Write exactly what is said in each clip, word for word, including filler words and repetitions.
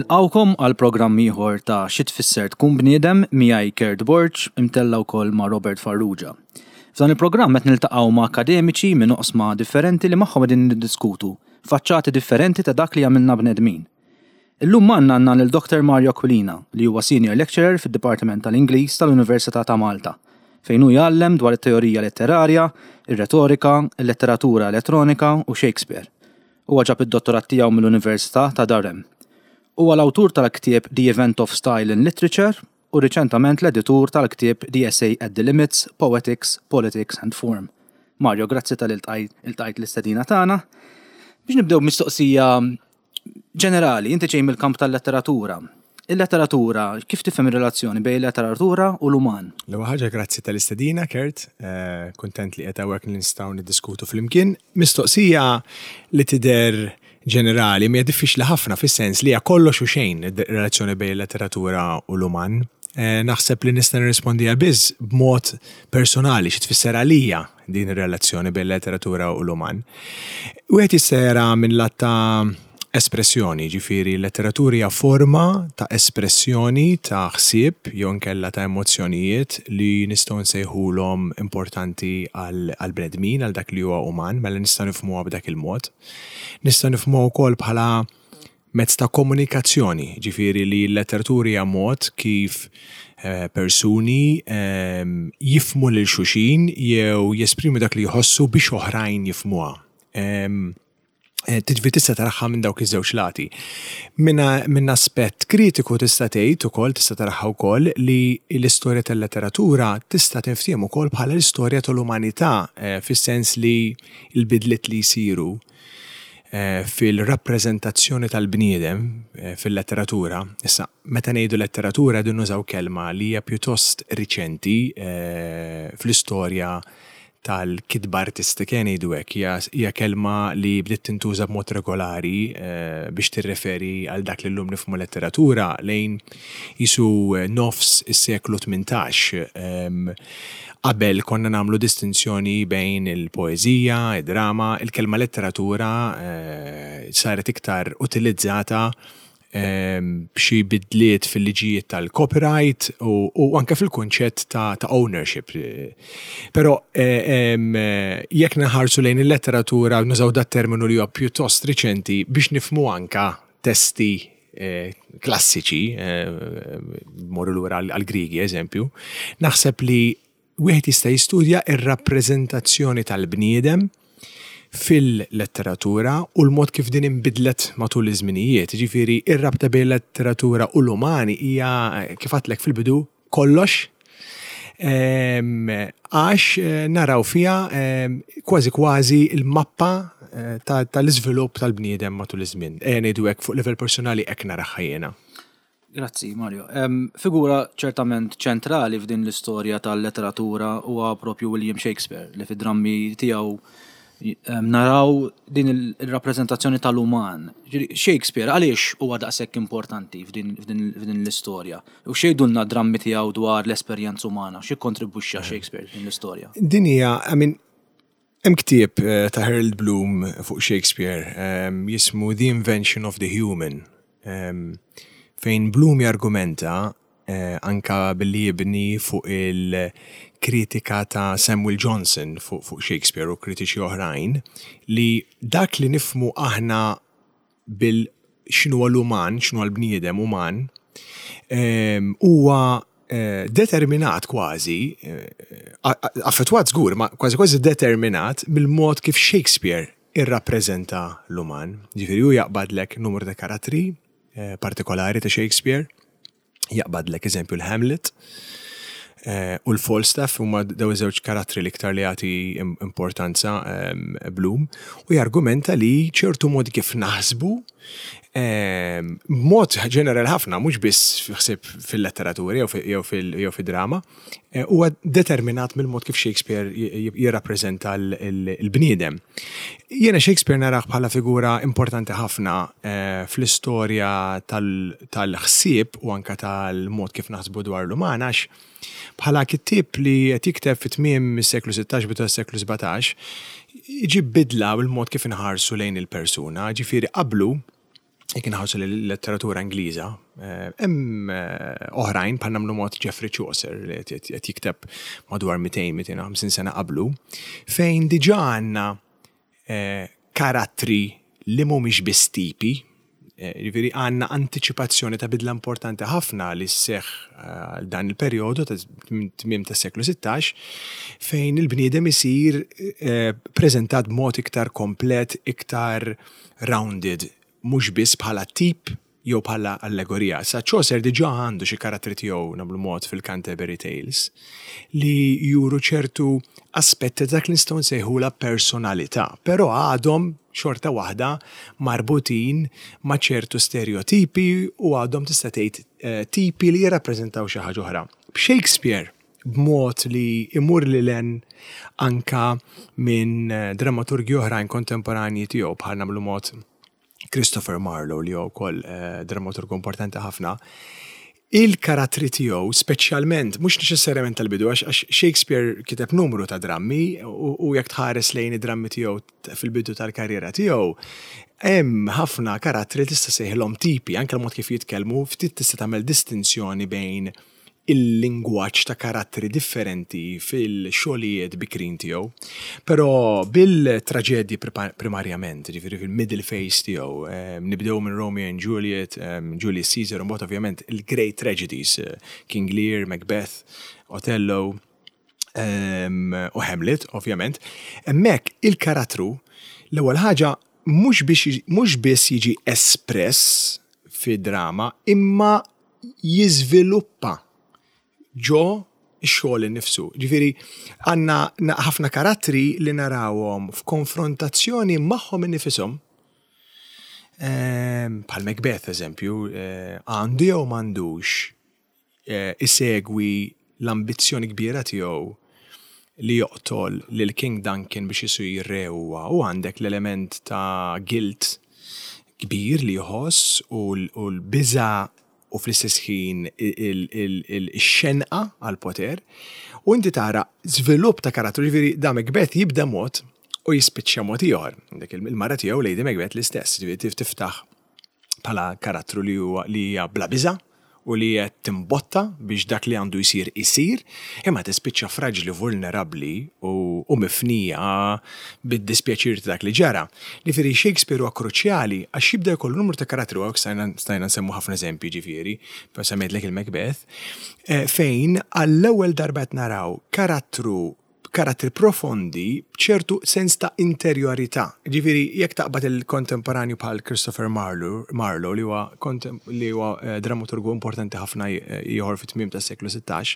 Nilqawkom għal programm ieħor ta' Xi tfisser tkun bniedem miegħi Kurt Borch imtella wkoll ma' Robert Farrugia. F'dan il-programm qed niltaqgħu ma' akademiċi minn oqsma differenti li magħhom qegħdin niddiskutu faċċati differenti ta' dak li għamilna bnedmin. Illum għandna għandna lil Doktor Mario Aquilina li huwa Senior Lecturer fid-Dipartiment tal-Ingliż tal-Università ta' Malta, fejn hu jgħallem dwar it-teorija letterarja, ir-retorika, il-letteratura elettronika u Shakespeare. Huwa ġab id-dottorat tiegħu mill-Università ta' Durham. Huwa l-awtur tal-ktieb The Event of Style in Literature u riċentament l-editur tal-ktieb The Essay at the Limits, Poetics, Politics and Form. Mario, grazzi tal-iltqajt l-istedina tagħna. Biex nibdew mistoqsija ġenerali, inti ġej mill-kamp tal-letteratura. Il-letteratura, kif tifhem ir-relazzjoni bejn il-letteratura u l-uman? L-ewwel ħaġa grazzi tal-istedina, Kurt. Kuntent li qed hawnhekk nistgħu niddiskutu flimkien. Mistoqsija li tidher ġenerali mi diffiċli ħafna fis-sens li hija kollox u xejn ir-relazzjoni bejn il-letteratura u l-uman. Naħseb li nista' nirrispondiha biss b'mod personali xi tfisser għalija din ir-relazzjoni bejn il-letteratura u l-uman. Wieħed jissera minn lat ta' espressjoni, ġifieri l-letteratura hija forma ta' espressjoni ta' ħsieb jew inkella ta' emozzjonijiet li nistgħu nsejħulhom importanti għal bnedmin għal dak li huwa uman, mela nistgħu nifhmuha b'dak il-mod. Nistgħu nifhmuha wkoll bħala mezz ta' komunikazzjoni, ġifieri li l-letteratura hija mod kif persuni jifhmu lil xulxin jew jesprimu dak li jħossu biex oħrajn jifhmuha. Tiġvi tista' taraħħa minn dawk iż-żewġ lati. Minn aspett kritiku tista' tgħid ukoll tista' taraħħa wkoll li l-istorja tal-letteratura tista' tinftiem ukoll bħala l-istorja tal-umanità fis-sens li l-bidliet li jsiru fil-rappreżentazzjoni tal-bniedem fil-letteratura. Issa, meta ngħidu letteratura qegħdin nużaw kelma li hija pjuttost riċenti fl-istorja tal-kitba artistika ngħidu hekk hija kelma li bdiet tintuża b'mod regolari biex tirreferi għal dak li llum nifhmu letteratura lejn isu nofs is-seklu tmintax. Qabel konna nagħmlu distinzjoni bejn il-poeżija, id-drama, il-kelma letteratura saret iktar utilizzata b'xi bidliet fil-liġijiet tal-copyright u anke fil-kunċett ta' ownership. Però jekk naħarsu lejn il-letteratura nużaw dat terminu li huwa pjuttost riċenti biex nifhmu anke testi klassiċi, morru lura għall-Griegi eżempju, naħseb li wieħed jista' jistudja ir-rappreżentazzjoni tal-bniedem fil-letteratura u l-mod kif din inbidlet matul iż-żminijiet. Ġifieri ir-rabta bejn letteratura u l-umani hija kif għadlek fil-bidu kollox għax naraw fiha kważi kważi il-mappa tal-iżvilupp tal-bniedem matul iż-żmien. Ngħidu hekk fuq livell personali hekk naraha jiena. Grazzi, Mario. Figura ċertament ċentrali f'din l-istorja tal-letteratura huwa propju William Shakespeare li fid-drammi tiegħu naraw din il-rappreżentazzjoni tal-uman. Shakespeare għaliex huwa daqshekk importanti f'din l-istorja? U xejdulna d-drammi tiegħu dwar l-esperjenza umana? Xi kontribwixxa Shakespeare din l-istorja? Din hija, I mean, hemm ktieb ta' Harold Bloom fuq Shakespeare jismu The Invention of the Human. Fejn Bloom jargumenta anka billi jibni fuq il-kritika ta' Samuel Johnson fuq fu Shakespeare u kritiċi oħrajn li dak li nifmu aħna bil x'inhu l-uman, x'inhu l-bniedem uman, huwa determinat kważi, affettwat żgur, ma kważi kważi determinat mill-mod kif Shakespeare irrappreżenta l-uman. Ġifieri hu jaqbadlek numru ta' karattri partikolari ta' Shakespeare, jaqbadlek eżempju l-Hamlet u l-Falstaff huma daw iż-żewġ karattri li iktar li jagħti importanza Bloom u jargumenta li ċertu modi kif naħsbu mod ġenerali ħafna mhux biss ħsieb fil-letteratura jew fid-drama huwa determinat mill-mod kif Shakespeare jirrappreżenta l-bniedem. Jiena Shakespeare narah bħala figura importanti ħafna fl-istorja tal-ħsieb u anke tal-mod kif naħsbu dwar l-uman għax bħala kittieb li qed jikteb fit-tmiem is-seklu sittax bidu s-seklu sebgħatax iġib bidla bil-mod kif inħarsu lejn il-persuna, ġifieri qablu jekk inħarsu l-letteratura Ingliża, hemm oħrajn bħal nagħmlu mod Geoffrey Chaucer li qed jikteb madwar mitejn mija ħamsin sena qablu, fejn diġà għandna karattri li mhumiex biss tipi, jiġifieri għandna antiċipazzjoni ta' bidla importanti ħafna li sseħħ għal dan il-perjodu ta' tmiem tas-seklu sittax fejn il-bniedem isir preżentat b'mod iktar komplet, iktar rounded, mhux biss bħala tip jew bħala allegorija. Sa Chaucer diġà għandu xi karattri tiegħu nagħmlu mod fil-Canterbury Tales li juru ċertu aspetti dak li nistgħu nsejħula personalità, però għadhom xorta waħda marbutin ma' ċertu stereotipi u għadhom tista' tgħid tipi li jirrappreżentaw xi ħaġa oħra. Shakespeare b'mod li imur lil hemm anka minn drammaturgi oħrajn kontemporanji tiegħu bħal nagħmlu mod Christopher Marlowe li huwa wkoll drammaturg importanti ħafna. Il-karattri tiegħu speċjalment mhux neċessarjament tal-bidu għax Shakespeare kiteb numru ta' drammi u jekk tħares lejn id-drammi tiegħu fil-bidu tal-karriera tiegħu hemm ħafna karattri tista' sejħilhom tipi anke l-mod kif jitkellmu ftit tista' tagħmel distinzjoni bejn il-lingwaġġ ta' karattri differenti fil-xogħlijiet bikrin tiegħu, però bil-traġedji primarjament, ġifieri fil-middle phase tiegħu, nibdew minn Romeo and Juliet, Julius Caesar, u mbagħad ovvjament il-great tragedies, King Lear, Macbeth, Othello u Hamlet, ovvjament. Hemmhekk il-karattru l-ewwel ħaġa mhux biss jiġi espress fid-drama, imma jiżviluppa ġo x-xogħol innifsu. Ġifieri għandna ħafna karattri li narawhom f'konfrontazzjoni magħhom innifishom. Bħal Macbeth eżempju, għandu jew m'għandux isegwi l-ambizzjoni kbira tiegħu li joqtol lil King Duncan biex isir re huwa u għandek l-element ta' guilt kbir li jħoss u l-biża' u fl-istess ħin il-xenqa għal-poter, u inti tara żvilupp ta' karattru, ġifieri da Macbeth jibda mod u jispiċċa mod ieħor. Dak il-mara tiegħu Lady Macbeth l-istess, ġifieri tiftaħ bħala karattru li huwa li hija bla biża' u li qed timbotta biex dak li għandu jsir isir, imma tispiċċa fraġli vulnerabbli u mifnija bid-dispjaċir ta' dak li ġara. Ġifieri Shakespeare huwa kruċjali għax jibda jkollu numru ta' karattri u stajna nsemmu ħafna eżempji ġifieri, per semmejtlek il-Macbeth, fejn għall-ewwel darba qed naraw karattru karattri profondi b'ċertu sens ta' interjorità. Ġifieri jekk taqbad il-kontemporanju bħal Christopher Marlowe, Marlowe li huwa li huwa drammaturgu importanti ħafna ieħor fit-tmiem tas-seklu sittax.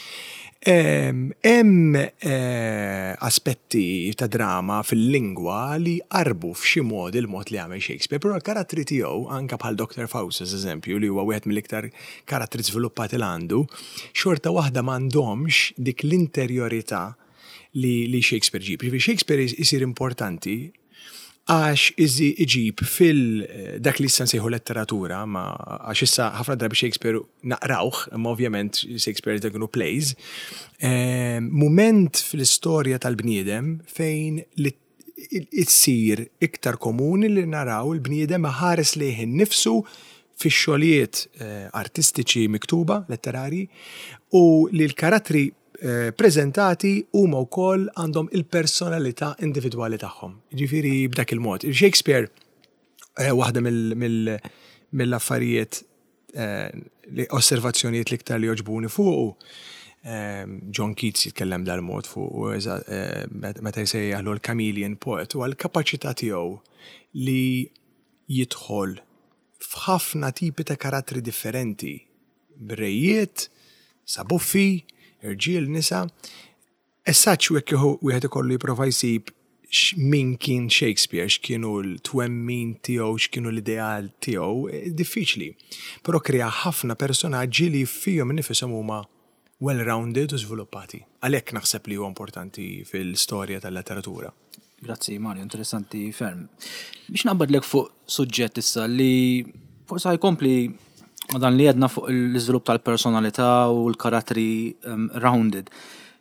Hemm aspetti ta' drama fil-lingwa li qarbu f'xi mod il-mod li għamel Shakespeare, però l-karattri tiegħu anke bħal Doctor Faustus eżempju li huwa wieħed mill-iktar karattri żviluppati l għandu, xorta waħda m'għandhomx dik l-interjorità li, li Shakespeare ġib. Shakespeare isir importanti għax iġib fil-dak li issa nsejħu letteratura, ma għax issa ħafna drabi Shakespeare naqrawh, ma ovvjament Shakespeare dagnu plays, moment fil-istorja tal-bniedem fejn li itsir iktar komuni li naraw il-bniedem ħares lejh innifsu fix-xogħlijiet artistiċi miktuba, letterari, u li l-karattri prezentati huma wkoll għandhom il-personalità individwali tagħhom. Ġifieri b'dak il-mod. Shakespeare waħda mill-affarijiet osservazzjonijiet l-iktar li joġbuni fuqu John Keats jitkellem dal-mod fuq meta jsejjaħlu l-chameleon poet u għall-kapaċità tiegħu li jidħol f'ħafna tipi ta' karattri differenti. Brejiet, sabuffi, irġiel, nisa, essaċ u jekk wieħed ikollu jipprova jsib min kien Shakespeare, x'kienu l-twemmin tiegħu, x'kienu l-ideal tiegħu, diffiċli. Però krea ħafna personaġġi li fihom nifishom huma well-rounded u żviluppati. Għalhekk naħseb li huwa importanti fil-storja tal-letteratura. Grazzi Mario, interessanti ferm. Biex naqbadlek fuq suġġett issa li forsi jkompli ma dan li għedna fuq l-iżvilupp tal-personalità u l-karattri um, rounded.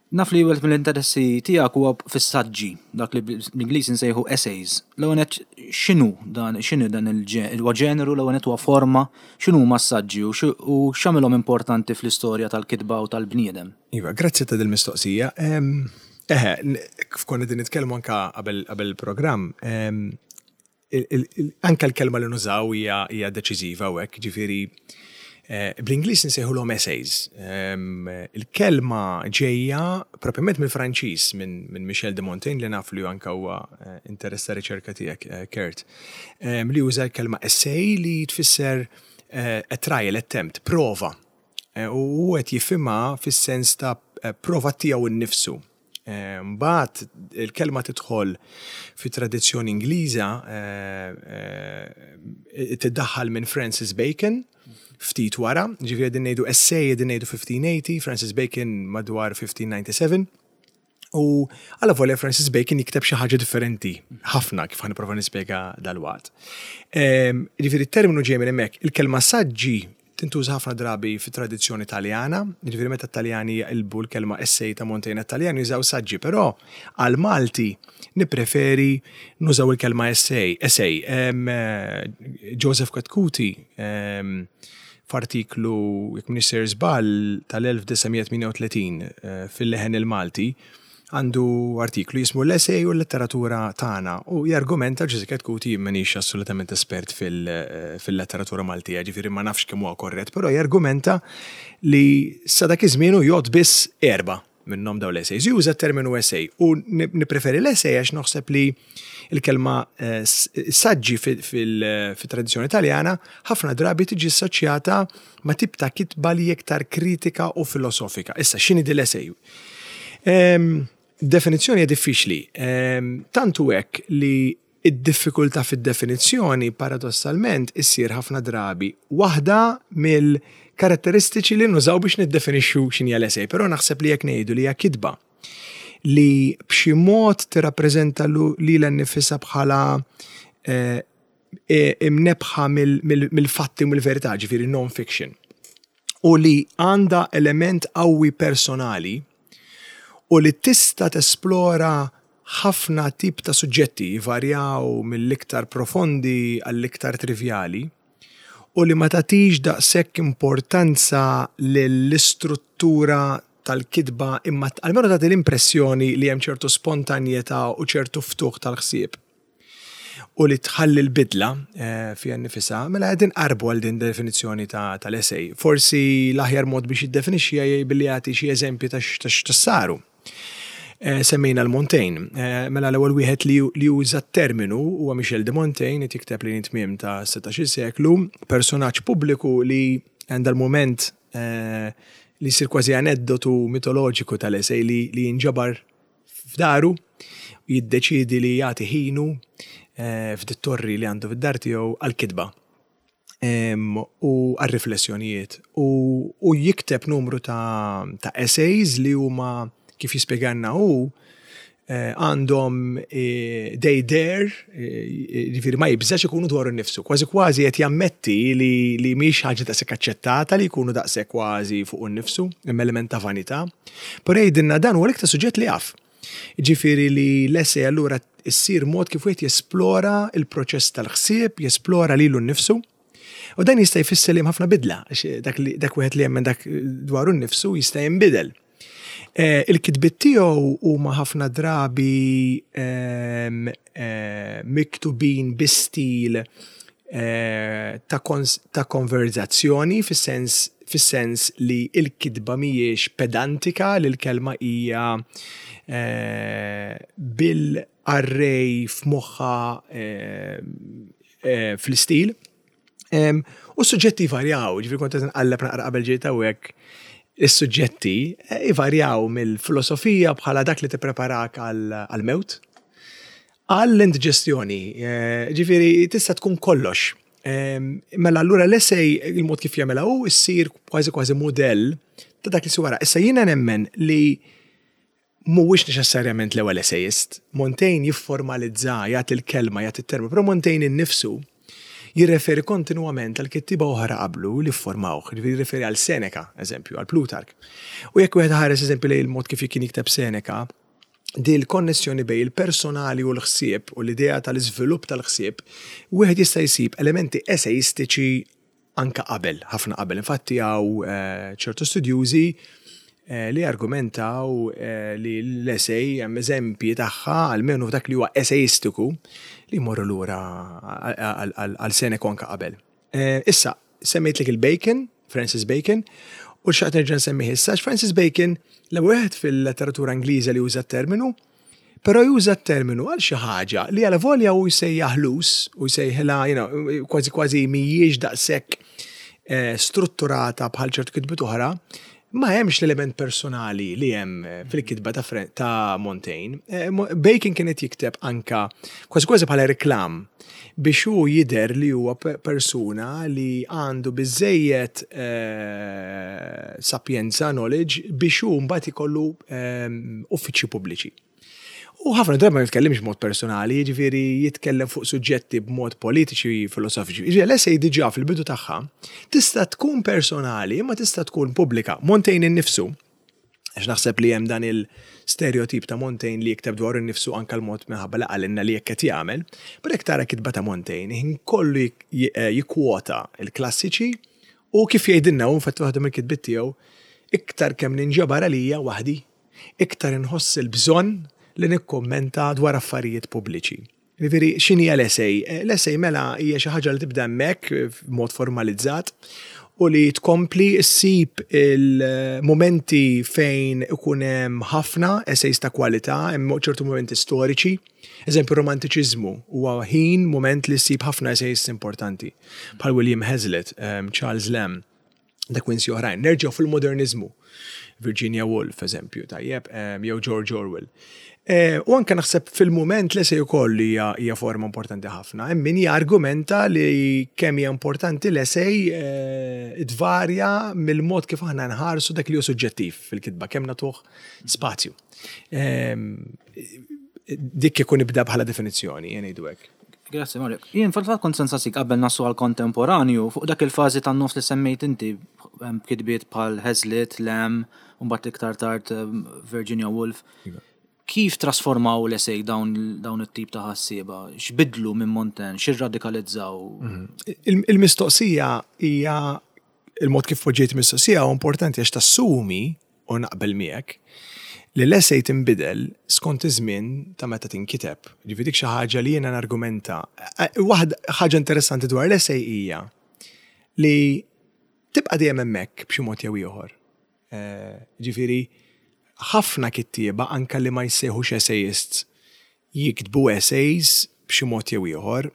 Naf li għelt mill-interessi tijak huwa fis-saġġi, dak li bl-Ingliż nsejħu essays. L-għonet xinu dan, xinu dan il-ġeneru, l-għonet huwa forma, xinu ma s-saġġi u xamilhom importanti fl-istorja tal-kitba u tal-bniedem. Iva, grazzi ta' dil-mistoqsija. Eħe, f'konna din nitkellmu anka qabel programm, anka l-kelma li nużaw hija deċiżiva u hekk, ġifieri bl-Ingliż nsejħulhom essays. Il-kelma ġejja propjament mill-Franċiż minn Michel de Montaigne li naf li anke huwa interess ta' riċerka tiegħek, Kurt, li uża l-kelma essay li tfisser a trial attempt, prova. U qed jifhimha fis-sens ta' prova tiegħu innifsu. Mbagħad il-kelma tidħol fit-tradizzjoni Ingliża tiddaħħal minn Francis Bacon ftit wara, ġifieri din ngħidu essay din ngħidu fifteen eighty, Francis Bacon madwar fifteen ninety-seven. U alla volja Francis Bacon jikteb xi ħaġa differenti ħafna kif ħanipprova nispjega dal-waqt. Ġifieri t-terminu ġej minn hemmhekk, il-kelma saġġi tintuża ħafna drabi fit-tradizzjoni Taljana, ġifieri meta Taljani jaqilbu l-kelma essay ta' Montaigne Taljani jużaw saġġi, però għal Malti nippreferi nużaw il-kelma essay. Essay. Joseph Katkuti f'artiklu jekk m'nixser żball tal-nineteen thirty fil-Leħen il-Malti għandu artiklu jismu l-essay u l-letteratura tagħna u jargumenta Joseph Katkuti m'inhiex assolutament espert fil-letteratura Maltija, ġifieri ma nafx kemm huwa korrett, però jargumenta li sa dak iż-żmien jgħod biss erba' minnhom dawn l-essays. Juża t-terminu essay u nippreferi l-essay għax naħseb li il-kelma saġġi fil-tradizzjoni Taljana ħafna drabi tiġi assoċjata ma' tip ta' kitba li iktar kritika u filosofika. Issa x'inhi din l-essay? Definizzjoni hija diffiċli. Tantu hekk li id-diffikultà fid-definizzjoni paradossalment issir ħafna drabi waħda mill-karatteristiċi li nużaw biex niddefinixxu x'inhi l-essay, però naħseb li jekk ngħidu li hija kitba li b'xi mod tirrappreżenta lilha nnifisha bħala imnebħa mill-fatti u mill-verità, ġifieri non-fiction. U li għandha element qawwi personali u li tista' tesplora ħafna tip ta' suġġetti varjaw mill-iktar profondi għall-iktar trivjali u li ma tagħtix daqshekk importanza lill-istruttura tal-kitba imma għalmenu tagħti l-impressjoni li hemm ċertu spontanjetà u ċertu ftuħ tal-ħsieb. U li tħalli l-bidla fiha nnifisha, mela qegħdin qarbu għal din definizzjoni tal-essay. Forsi l-aħjar mod biex jiddefinixxiha billi jagħti xi eżempji ta' x'tassaru. Semmejna l-Montaigne. Mela l-ewwel wieħed li juża t-terminu huwa Michel de Montaigne qed jikteb lejn it-tmiem ta' setax-il seklu, personaġġ pubbliku li għandha l-mument li jsir kważi aneddotu mitoloġiku tal-essej li jinġabar f'daru u jiddeċiedi li jagħti ħinu f'dittorri li għandu fid-dar tiegħu għall-kitba u għar-riflessjonijiet u jikteb numru ta' essays li huma kif jispjegalna hu għandhom they dare, ġifieri ma jibżax ikunu dwar innifsu, kważi kważi qed jammetti li mhix ħaġa daqshekk aċċettata li jkunu daqshekk kważi fuq innifsu, hemm element ta' vanità. Però jgħidilna dan huwa l-iktar suġġett li jaf. Ġifieri li l-essej allura issir mod kif wieħed jesplora il-proċess tal-ħsieb, jesplora lilu nnifsu. U dan jista' jfisser li hemm ħafna bidla, dak wieħed li hemm dak dwar innifsu jista' jinbidel. Il-kitbiet tiegħu huma ħafna drabi miktubin bi stil ta' konverzazzjoni fis-sens li l-kitba mhijiex pedantika li l-kelma hija bil-arrej f'moħħha fl-istil. U s-suġġetti jvarjaw, ġifieri kont qed inqalleb naqra qabel ġejt hawnhekk. Is-suġġetti jvarjaw mill-filosofija bħala dak li tippreparak għall-mewt għall-indiġestjoni. Ġifieri tista' tkun kollox. Mela allura l-essej il-mod kif jagħmilha hu issir kważi kważi mudell ta' dak li si wara. Issa jiena nemmen li mhuwiex neċessarjament l-ewwel essejist. Montaigne jifformalizza, jagħti l-kelma, jagħti t-termu, però Montaigne innifsu jirreferi kontinwament għal kittiba oħra qablu li ffurmawh, jirreferi għal Seneca, eżempju, għal Plutark. U jekk wieħed ħares eżempju li il-mod kif kien jikteb Seneca, di l-konnessjoni bej il-personali u l-ħsieb u l-idea tal-iżvilupp tal-ħsieb, wieħed jista' jsib elementi eseistiċi anka qabel, ħafna qabel. Infatti hawn ċertu studjużi li argumentaw li l-essej hemm eżempji tagħha għalmenu f'dak li huwa eseistiku li jmorru lura għal Seneca anka qabel. Issa, semmejtlek il-Bacon, Francis Bacon, u xaqt nerġa' nsemmiħ issa, Francis Bacon l-ewwel wieħed fil-letteratura Ingliża li juża t-terminu, però juża t-terminu għal xi ħaġa li għal volja hu jsejjaħ lus u jsejħilha, you know, kważi kważi mhijiex daqshekk strutturata bħal ċertu kitbiet oħra, ma hemmx l-element personali li hemm fil-kitba ta' ta' Montaigne. Bacon kienet jikteb anka kważi kważi bħala reklam biex hu jidher li huwa persuna li għandu biżejjed sapjenza, knowledge biex hu mbagħad ikollu uffiċċji pubbliċi. U ħafna drabi ma jitkellimx b'mod personali, jiġifieri jitkellem fuq suġġetti b'mod politiċi, filosofiċi. Jiġifieri l-essej diġà fil-bidu tagħha tista' tkun personali, imma tista' tkun pubblika. Montaigne innifsu, għax naħseb li hemm dan il-stereotip ta' Montaigne li jikteb dwar innifsu anke l-mod minħabba li qalilna li jekk qed jagħmel, però jekk tara kitba ta' Montaigne inkollu jikkwota l-klassiċi u kif jgħidilna hu infatti waħda mill-kitbiet tiegħu iktar kemm ninġabar għalija waħdi, iktar inħoss il-bżonn li nikkommenta dwar affarijiet pubbliċi. Jiġifieri x'inhi l-essej? L-essej mela hija xi ħaġa li tibda hemmhekk b'mod formalizzat u li tkompli ssib il-momenti fejn ikun hemm ħafna essays ta' kwalità, hemm ċertu momenti storiċi. Eżempju romantiċiżmu huwa ħin moment li ssib ħafna essays importanti bħal William Hazlitt, um, Charles Lamb, Da Quincy oħrajn. Nerġgħu fil-moderniżmu. Virginia Woolf, eżempju, tajjeb, um, jew George Orwell. Eh, u anke naħseb fil-mument l-essej ukoll hija forma importanti ħafna. Hemm min jargumenta li kemm hija importanti l-essej eh, tvarja mill-mod kif aħna nħarsu dak li hu suġġettiv fil-kitba, kemm nagħtuh spazju. Eh, dik ikun ibda bħala definizzjoni, jien ngħidu hekk. Grazzi Mario. Jien fil-fatt kont sensassi qabel nasu għal-kontemporanju fuq dak il-fażi tan-nofs li semmejt inti kitbiet bħal Hazlitt, Lamb, u mbagħad iktar tard Virginia Woolf. Kif trasformaw l-essej dawn, dawn it-tip ta' ħassieba? X'bidlu minn Montaigne? X'irradikalizzaw? Il-mistoqsija hija il-mod kif poġġejt mistoqsija huwa importanti għax tassumi u naqbel miegħek li l-essej tinbidel skont iż-żmien ta' meta tinkiteb. Ġifieri dik xi ħaġa li jiena nargumenta. Waħda ħaġa interessanti dwar l-essej hija li tibqa' dejjem hemmhekk b'xi mod jew ieħor. Ġifieri ħafna kittieba anke li ma jsejħux essayists jiktbu essays b'xi mod jew ieħor.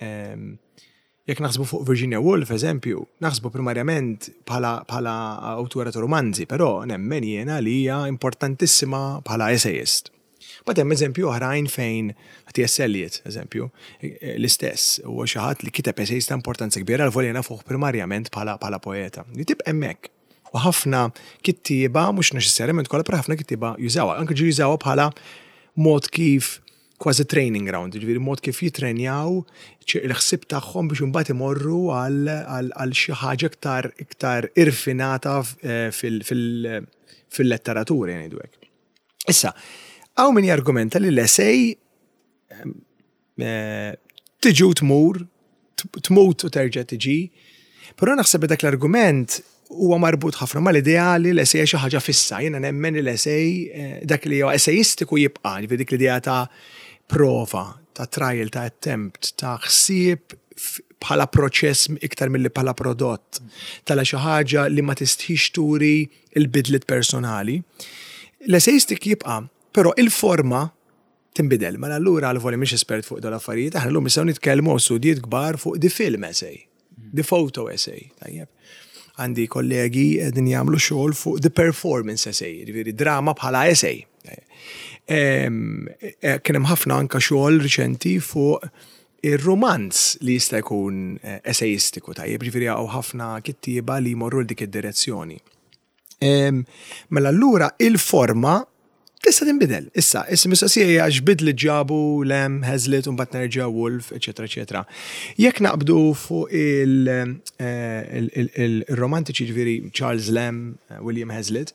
Jekk naħsbu fuq Virginia Woolf, eżempju, naħsbu primarjament bħala awtura ta' romanzi, però nemmen jiena li hija importantissima bħala essayist. Bad hemm eżempju oħrajn fejn T S Eliot, eżempju, l-istess, huwa xi ħadd li kiteb essays ta' importanza kbira għal volja nafuh primarjament bħala poeta. Li tibqa' hemmhekk. U ħafna kittieba, mhux neċessarjament kollha, però ħafna kittieba jużawha, anke ġi jużawha bħala mod kif kważi training ground, ġifieri mod kif jitrenjaw l-ħsieb tagħhom biex imbagħad imorru għal xi ħaġa iktar iktar irfinata fil-letteratura jgħidu hekk. Issa, hawn min jargumenta li l-essej tiġi u tmur, tmut u terġa' tiġi, però naħseb dak l-argument huwa marbut ħafna mal-ideali l-essej xi ħaġa fissa. Jiena nemmen l-essej dak li huwa essayistiku jibqa', ġifieri dik l-idea ta' prova, ta' trial, ta' attempt, ta' ħsieb bħala proċess iktar milli bħala prodott, tala xi ħaġa li ma tistħix turi il-bidliet personali. L-essejistik jibqa', però il-forma tinbidel. Mela allura għal voli mhix espert fuq dal affarijiet, aħna llum nistgħu nitkellmu studjiet kbar fuq di film essay, di photo essay, tajjeb. Għandi kollegi din jagħmlu xogħol fuq the performance essay, jiġifieri drama bħala essay. Kien hemm ħafna anke xogħol riċenti fuq ir-romanz li jista' jkun essayistiku tajjeb, jiġifieri hawn ħafna kittieba li jmorru dik id-direzzjoni. Mela allura il-forma tista' tinbidel. Issa, issa mistoqsija hija x'bid li ġabu Lem, Hazlitt u mbagħad nerġa' Wolf, eċetera, eċetera. Jekk naqbdu fuq il-romantiċi ġifieri Charles Lem, William Hazlitt,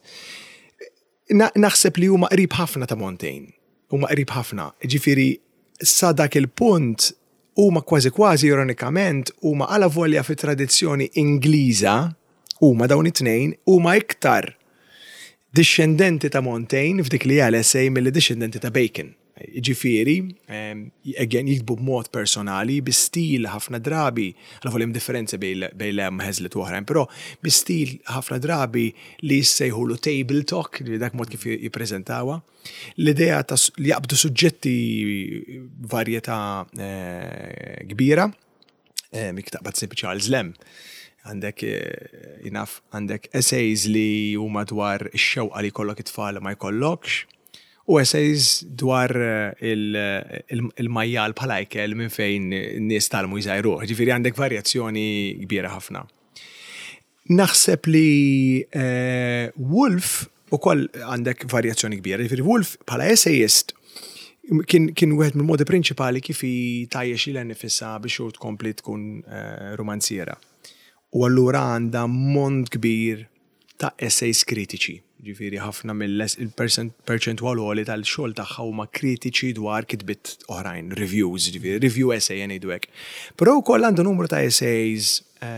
naħseb li huma qrib ħafna ta' Montaigne. Huma qrib ħafna. Ġifieri sa dak il-punt huma kważi kważi ironikament huma għala volja fit-tradizzjoni Ingliża huma dawn it-tnejn huma iktar discendenti ta' Montaigne f'dik li għal essej mill discendenti ta' Bacon. Ġifieri, again jiktbu b'mod personali, bi-stil ħafna drabi, għal voljem differenzi bejn Lem, Hazlitt u oħrajn, però bi-stil ħafna drabi li jissejħulu table talk, dak mod kif jippreżentawha. L-idea ta' li jaqbdu suġġetti varjetà kbira, miktaqbad sebi Charles Lem. Għandek jinaf għandek essays li huma dwar ix-xewqa li jkollok it-tfal ma jkollokx, u essays dwar il-majjal bħala ikel minn fejn n-nies talmu jżajruh. Ġifieri għandek varjazzjoni kbira ħafna. Naħseb li Wolf ukoll għandek varjazzjoni kbira. Ġifieri Wolf bħala essayist kien kien wieħed mill-modi prinċipali kif tajjex ilha nifisha biex tkompli tkun romanziera. U allura għandha mond kbir ta' essays kritiċi. Ġifieri ħafna mill-perċentwal għoli tal-xogħol tagħha huma kritiċi dwar kitbit oħrajn, reviews, ġifieri review essay ngħidu hekk. Però wkoll għandu numru ta' essays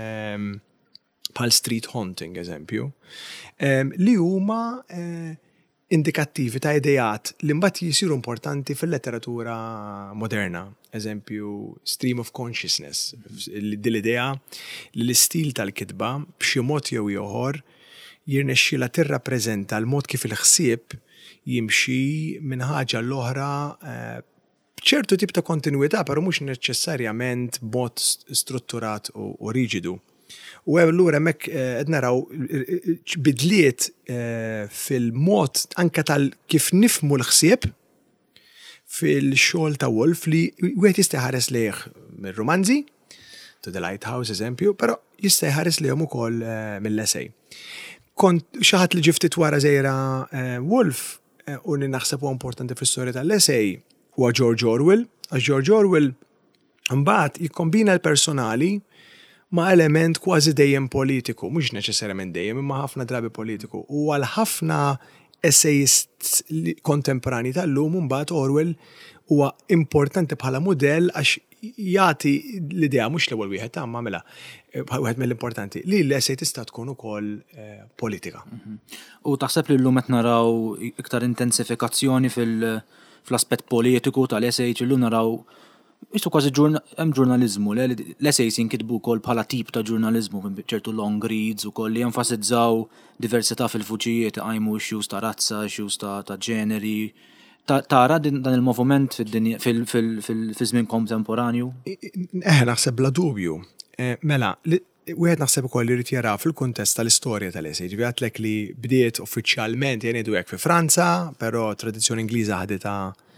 bħal Street Haunting, eżempju, li huma indikattivi ta' idejat li mbagħad jisiru importanti fil-letteratura moderna. Eżempju, Stream of Consciousness, dil-idea li l-istil tal-kitba b'xi mod jew ieħor jirnexxiela tirrappreżenta l-mod kif il-ħsieb jimxi minn ħaġa l-oħra b'ċertu tip ta' kontinwità, però mhux neċessarjament b'mod strutturat u riġidu. U allura hemmhekk qed naraw bidliet fil-mod anke tal kif nifhmu l-ħsieb fil-xogħol ta' Wolf li wieħed jista' jħares lejh mir-romanzi, To the Lighthouse eżempju, però jista' jħares lejhom ukoll mill-essej. Kont xi ħadd li ġiftit wara żejra Wolf u li naħseb huwa importanti fis-storja tal-essej huwa George Orwell, għax George Orwell mbagħad jikkombina l-personali ma' element kważi dejjem politiku, mhux neċessarjament dejjem, imma ħafna drabi politiku. U għal ħafna essayists kontemporani tal-lum mbagħad Orwell huwa importanti bħala mudell għax jagħti l-idea mhux l-ewwel wieħed ta' mela wieħed mill-importanti li l-essej tista' tkun ukoll politika. U taħseb li llum qed naraw iktar intensifikazzjoni fil-aspett politiku tal-essej illum naraw istu kważi hemm ġurnaliżmu, l-essays jinkitbu wkoll bħala tip ta' ġurnaliżmu minn ċertu long reads ukoll li jenfasizzaw diversità fil-fuċijiet iqajmu issues ta' razza, issues ta' ġeneri. Tara dan il-moviment fid-dinja fil-żmien kontemporanju? Eh, naħseb bla dubju. Mela, wieħed naħseb ukoll li jrid jara fil-kuntest tal-istorja tal-essej. Ġifieri għadlek li bdiet uffiċjalment jgħidu hekk fi Franza, però tradizzjoni Ingliża ħaditha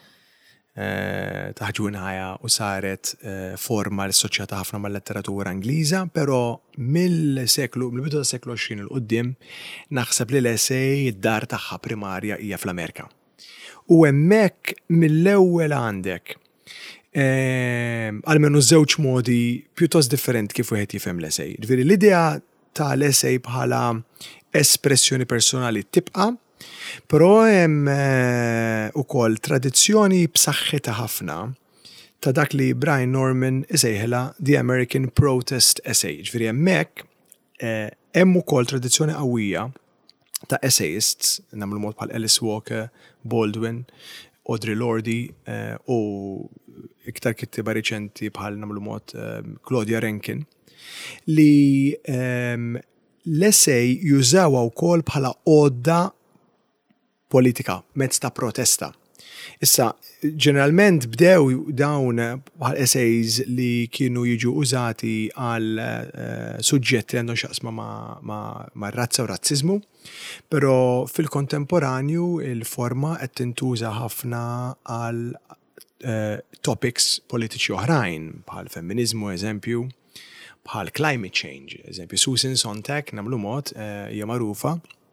taħġunħaja u saret forma l-soċjata ħafna mal-letteratura Ingliża, però mill-seklu, mill-bidu tas-seklu għoxrin il-qudiem naħseb li l-essej id-dar tagħha primarja hija fl-Amerika. U hemmhekk mill-ewwel għandek għalmenu żewġ modi pjuttost differenti kif wieħed jifhem l-essej. Ġifieri l-idea tal-essej bħala espressjoni personali tibqa', però hemm ukoll tradizzjoni b'saħħitha ħafna ta' dak li Brian Norman isejħilha The American Protest Essay. Ġifieri hemmhekk hemm ukoll tradizzjoni qawwija ta' essayists, nagħmlu mod bħal Alice Walker, Baldwin, Audre Lorde u iktar kittiba riċenti bħal nagħmlu mod Claudia Rankine, li l-essej jużawha wkoll bħala għodda politika, mezz ta' protesta. Issa, ġeneralment bdew dawn bħal essays li kienu jiġu użati għal suġġetti li għandhom xaqsma ma' razza u razzizmu, però fil-kontemporanju il-forma qed tintuża ħafna għal topics politiċi oħrajn, bħal femminizmu eżempju, bħal climate change, eżempju Susan Sontag nagħmlu mod hija magħrufa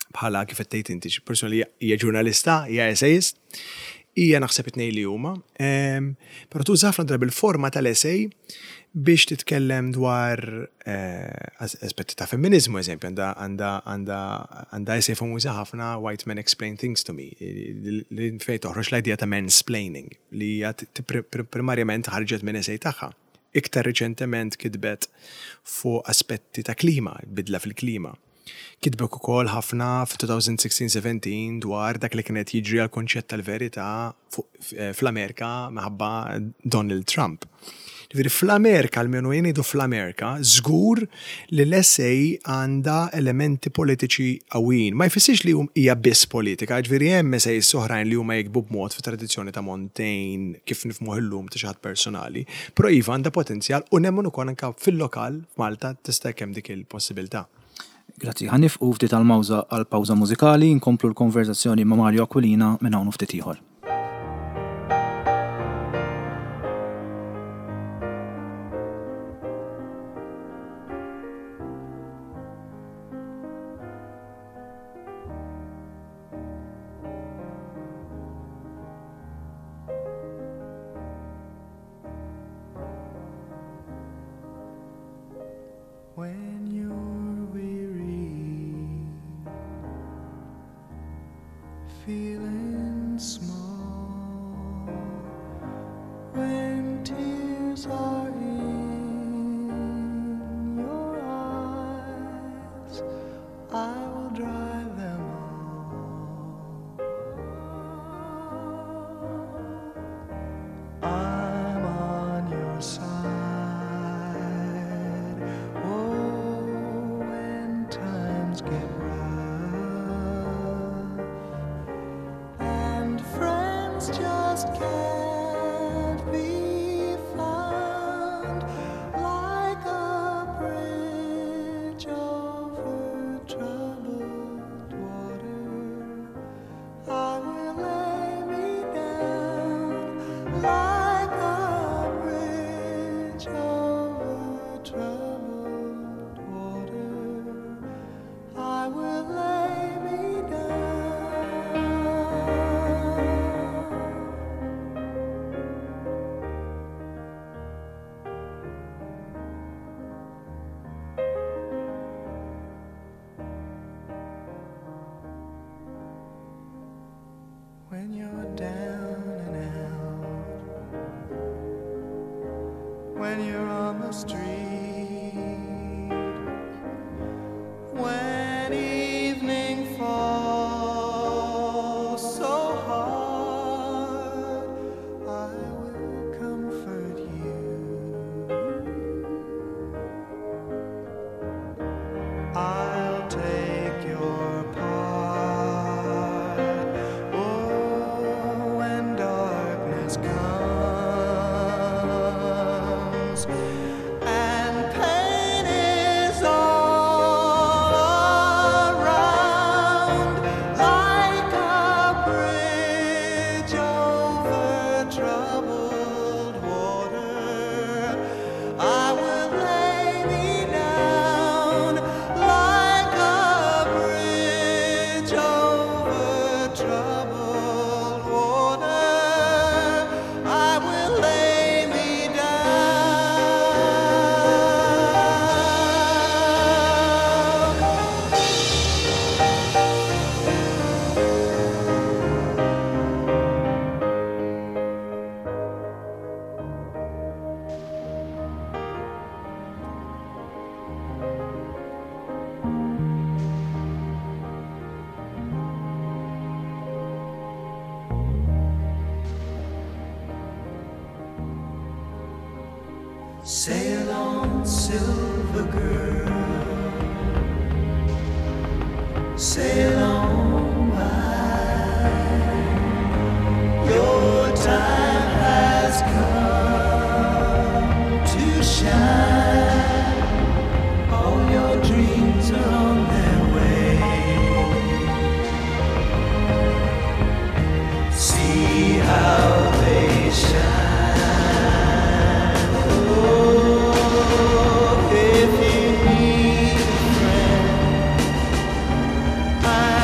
bħala kif qed tgħid inti persuna li hija ġurnalista, hija essayist, hija naħseb it-tnejn li huma. Però tuża ħafna drabi il-forma tal-essay biex titkellem dwar aspetti ta' femminizmu, eżempju, għandha essay famuża ħafna White Men Explain Things to Me, li fejn toħroġ l-idea ta' mansplaining li hija primarjament ħarġet minn essay tagħha. Iktar riċentement kitbet fuq aspetti ta' klima, bidla fil-klima. Kitbek ukoll ħafna f-twenty sixteen seventeen dwar dak li kienet jiġri għal konċett tal-verità fl-Amerika minħabba Donald Trump. Ġifieri fl-Amerika, almenu jien ngħidu fl-Amerika, żgur li l-essay għandha elementi politiċi qawwin. Ma jfissirx li hija biss politika, ġifieri hemm essays oħrajn li huma jikbu b'mod fit-tradizzjoni ta' Montaigne kif nifhmuh illum ta' xi ħadd personali, però iva għandha potenzjal u nemmen ukoll anke fil-lokal f'Malta tista' kemm dik il-possibilità. Grazzi, ħanifqu ftit għal-mawża għal-pawża mużikali, nkomplu l-konverzazzjoni ma' Mario Aquilina minn hawn ftit ieħor. When you're down and out, when you're on the street, when evening falls so hard, I will comfort you. I'll take your part. Sail on, silver girl, sail on by. Your time has come to shine. All your dreams are on their way. See how they shine. I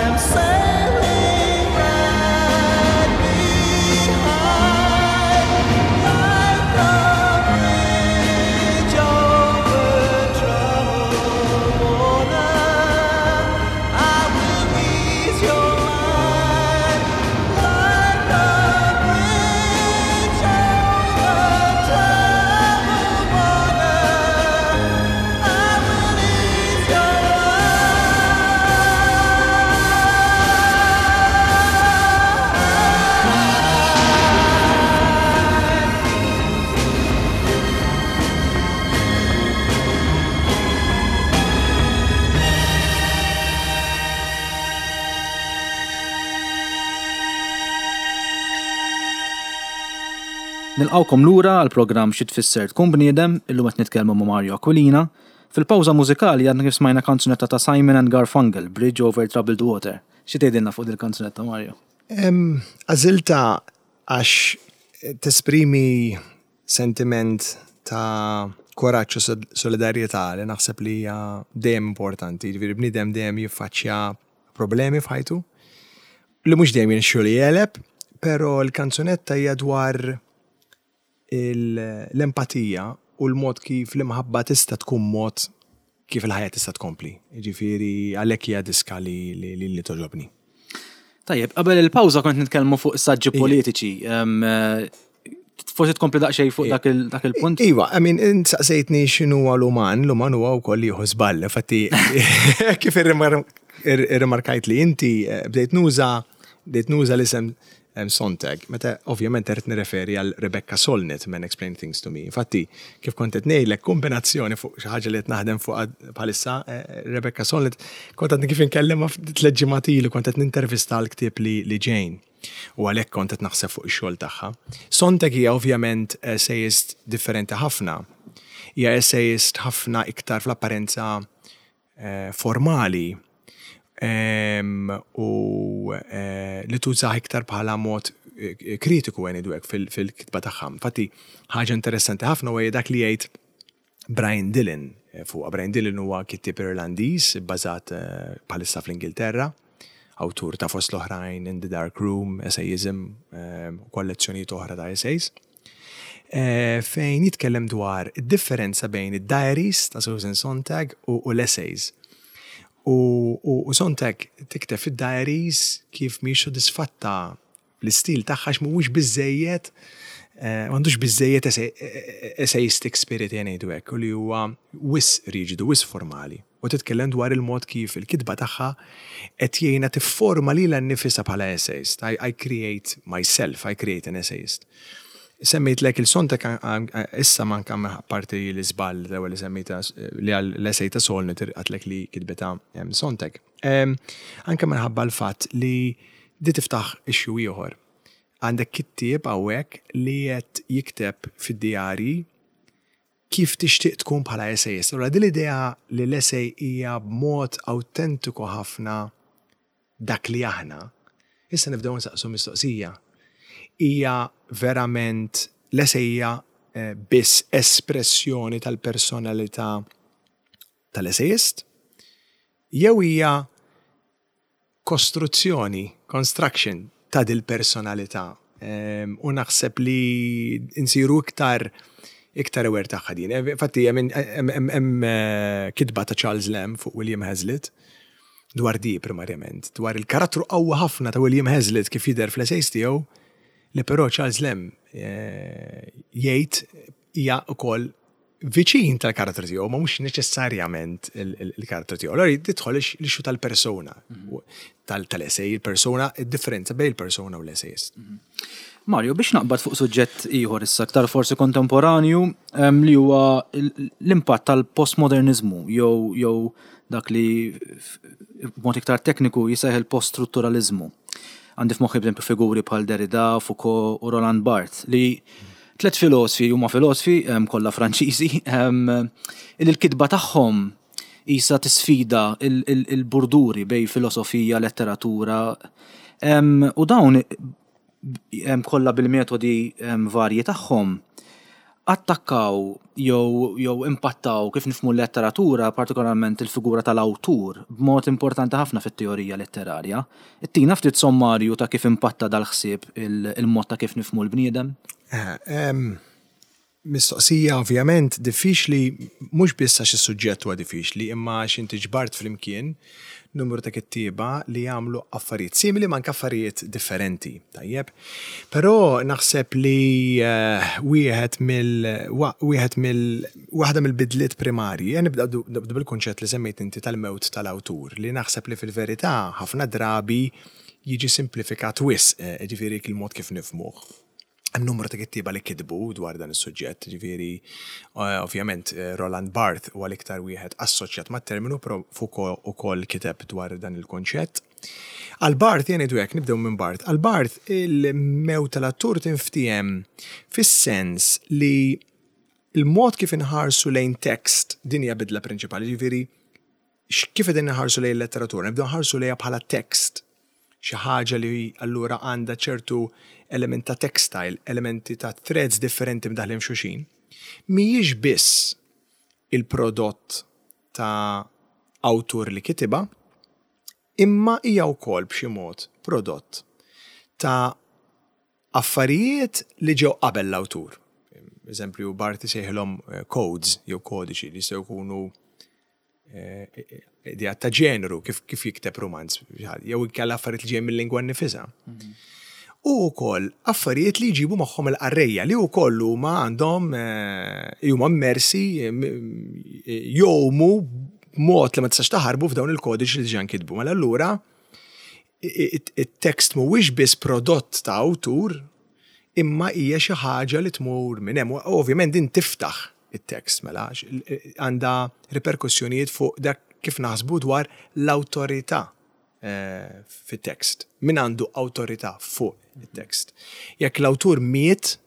Nilqawkom lura għal-programm Xi tfisser tkun bniedem, illum qed nitkellmu ma' Mario Aquilina. Fil-pawża mużikali għadna kif smajna kanzunetta ta' Simon and Garfunkel, Bridge Over Troubled Water. Xi tgħidilna fuq il-kanzunetta, Mario? Għażilta għax tesprimi sentiment ta' koraġġ u solidarjetà li naħseb li hija dejjem importanti. Ġifieri bniedem dejjem jiffaċċja problemi f'ħajtu li mhux dejjem jinxu li jeleb, però l-kanzunetta hija dwar l-empatija u l-mod kif l-imħabba tista' tkun mod kif il-ħajja tista' tkompli. Ġifieri għalhekk hija diska li li li toġobni. Tajjeb, qabel il-pawża kont nitkellmu fuq is-saġġi politiċi. Forsi tkompli daqsxejn fuq dak il-punt? Iva, I mean, insaqsejtni x'inhu l-uman, l-uman huwa wkoll jieħu żball, fatti kif irrimarkajt li inti bdejt nuża bdejt nuża l-isem Sontag, meta ovvjament qed nirreferi għal Rebecca Solnit men Explain Things to Me. Infatti, kif kont qed ngħidlek kombinazzjoni fuq xi ħaġa li qed naħdem fuq bħalissa, Rebecca Solnit kont qed kif inkellem tliet ġimgħat ilu kont qed nintervista l-ktieb li li Jane. U għalhekk kont qed naħseb fuq ix-xogħol tagħha. Sontag hija ovvjament essayist differenti ħafna. Hija essayist ħafna iktar fl-apparenza formali. Um, u uh, li tużaħ iktar bħala mod uh, kritiku għen idwek fil-kitba tagħha. Infatti, ħaġa interessanti ħafna u dak li jgħid Brian Dillon fuq. Brian Dillon huwa kittib Irlandiż bbażat uh, bħalissa fl-Ingilterra, awtur ta' fost l-oħrajn In the Dark Room, essayism, um, kollezzjonijiet oħra ta' essays. Uh, fejn jitkellem dwar id-differenza bejn id-diaries ta' Susan Sontag u, u l-essays. U, u, u Sontag tikteb fid-diaries kif mhix sodisfatta l-istil tagħha mhuwiex biżejjed, m'għandux biżejjed essayistic spirit jgħidu hekk, u li huwa wis riġidu, wis formali. U titkellem dwar il-mod kif il-kitba tagħha qed jgħinha tifforma lilha nnifisha bħala essayist. I, I create myself, I create an essayist. Semmejt lek il-Sontag issa manka parti l-izbal li semmejta li l-essay ta' Solnit għatlek li kitbeta Sontag. Anka minħabba l-fatt li di tiftaħ ixxu ieħor. Għandek kittieb hawnhekk li qed jikteb fid-djari kif tixtieq tkun bħala essayist. Allura din l-idea li l-essay hija b'mod awtentiku ħafna dak li aħna. Issa nibdew nsaqsu mistoqsija. Hija verament l-essejja eh, biss espressjoni tal-personalità tal-essejist, jew hija kostruzzjoni, construction ta' dil-personalità. Um, u naħseb li insiru iktar iktar aware tagħha din. Infatti hemm kitba ta' Charles Lamb fuq William Hazlitt dwar di primarjament, dwar il-karattru qawwa ħafna ta' William Hazlitt kif jidher fl-essays tiegħu. Li però Charles Lamb jgħid hija wkoll viċin tal-karattru tiegħu, ma mhux neċessarjament il-karattru tiegħu. Allora tidħol l-ixu tal-persuna, tal-essej, il-persuna, id-differenza bejn il-persuna u l-essejist. Mario, biex naqbad fuq suġġett ieħor issa aktar forsi kontemporanju li huwa l-impatt tal-postmodernizmu jew jew dak li b'mod iktar tekniku jisejħ il-poststrutturalizmu. Għandi f'moħħi b'empju figuri bħal Derrida, Foucault u Roland Barthes li tliet filosofi huma filosofi kollha Franċiżi li l-kitba tagħhom isa tisfida il-burduri bej filosofija, letteratura u dawn kollha bil-metodi varji tagħhom attakkaw jew jew impattaw kif nifhmu l-letteratura, partikolarment il-figura tal-awtur, b'mod importanti ħafna fit-teorija letterarja. Ittina ftit sommarju ta' kif impatta dal-ħsieb il-mod ta' kif nifhmu l-bniedem? Mistoqsija ovvjament diffiċli, mhux biss għax is-suġġett huwa diffiċli, imma għax inti ġbart flimkien numru ta' kittieba li jagħmlu affarijiet simili ma' affarijiet differenti, tajjeb. Però naħseb li wieħed mill wieħed mill waħda mill-bidliet primarji, jien nibda bil-kunċett li semmejt inti tal-mewt tal-awtur, li naħseb li fil-verità ħafna drabi jiġi simplifikat wisq, ġifieri il-mod kif nifhmuh. Numru ta' kittieba li kitbu dwar dan is-suġġett, ġifieri ovvjament Roland Barthes huwa l-iktar wieħed assoċjat mat-terminu, però Foucault ukoll kiteb dwar dan il-konċett. Għal-Barth, jeni du għek, nibdew minn Barth. Għal-Barth, il-mew tal-attur tinftijem fis-sens li il-mod kif inħarsu lejn tekst dinja bidla prinċipali, ġifiri, kif id inħarsu lejn letteratura, nibdew nħarsu lejha bħala tekst. Xi ħaġa li allura għandha ċertu element ta' textile, elementi ta' threads differenti mdaħlim xuxin. Mhijiex biss il-prodott ta' awtur li kitiba, imma hija wkoll b'xi mod prodott ta' affarijiet li ġew qabel l-awtur. Eżempju, Barth isejħilhom codes jew kodiċi li se jkunu idea ta' ġeneru kif kif jikteb romanz, jew ikkella affarijiet li ġej mill-lingwa nnifisha. U wkoll affarijiet li jġibu magħhom il-qarrejja li wkoll huma għandhom huma immersi jowmu b'mod li ma tistax taħarbu f'dawn il-kodiċi li ġan kitbu. Mela allura it-tekst mhuwiex biss prodott ta' awtur, imma hija xi ħaġa li tmur minn hemm. Ovvjament din tiftaħ it-tekst mela għandha riperkussjonijiet fuq dak kif naħsbu dwar l-awtorità fit-tekst. Min għandu awtorità fuq it-tekst. Jekk l-awtur miet,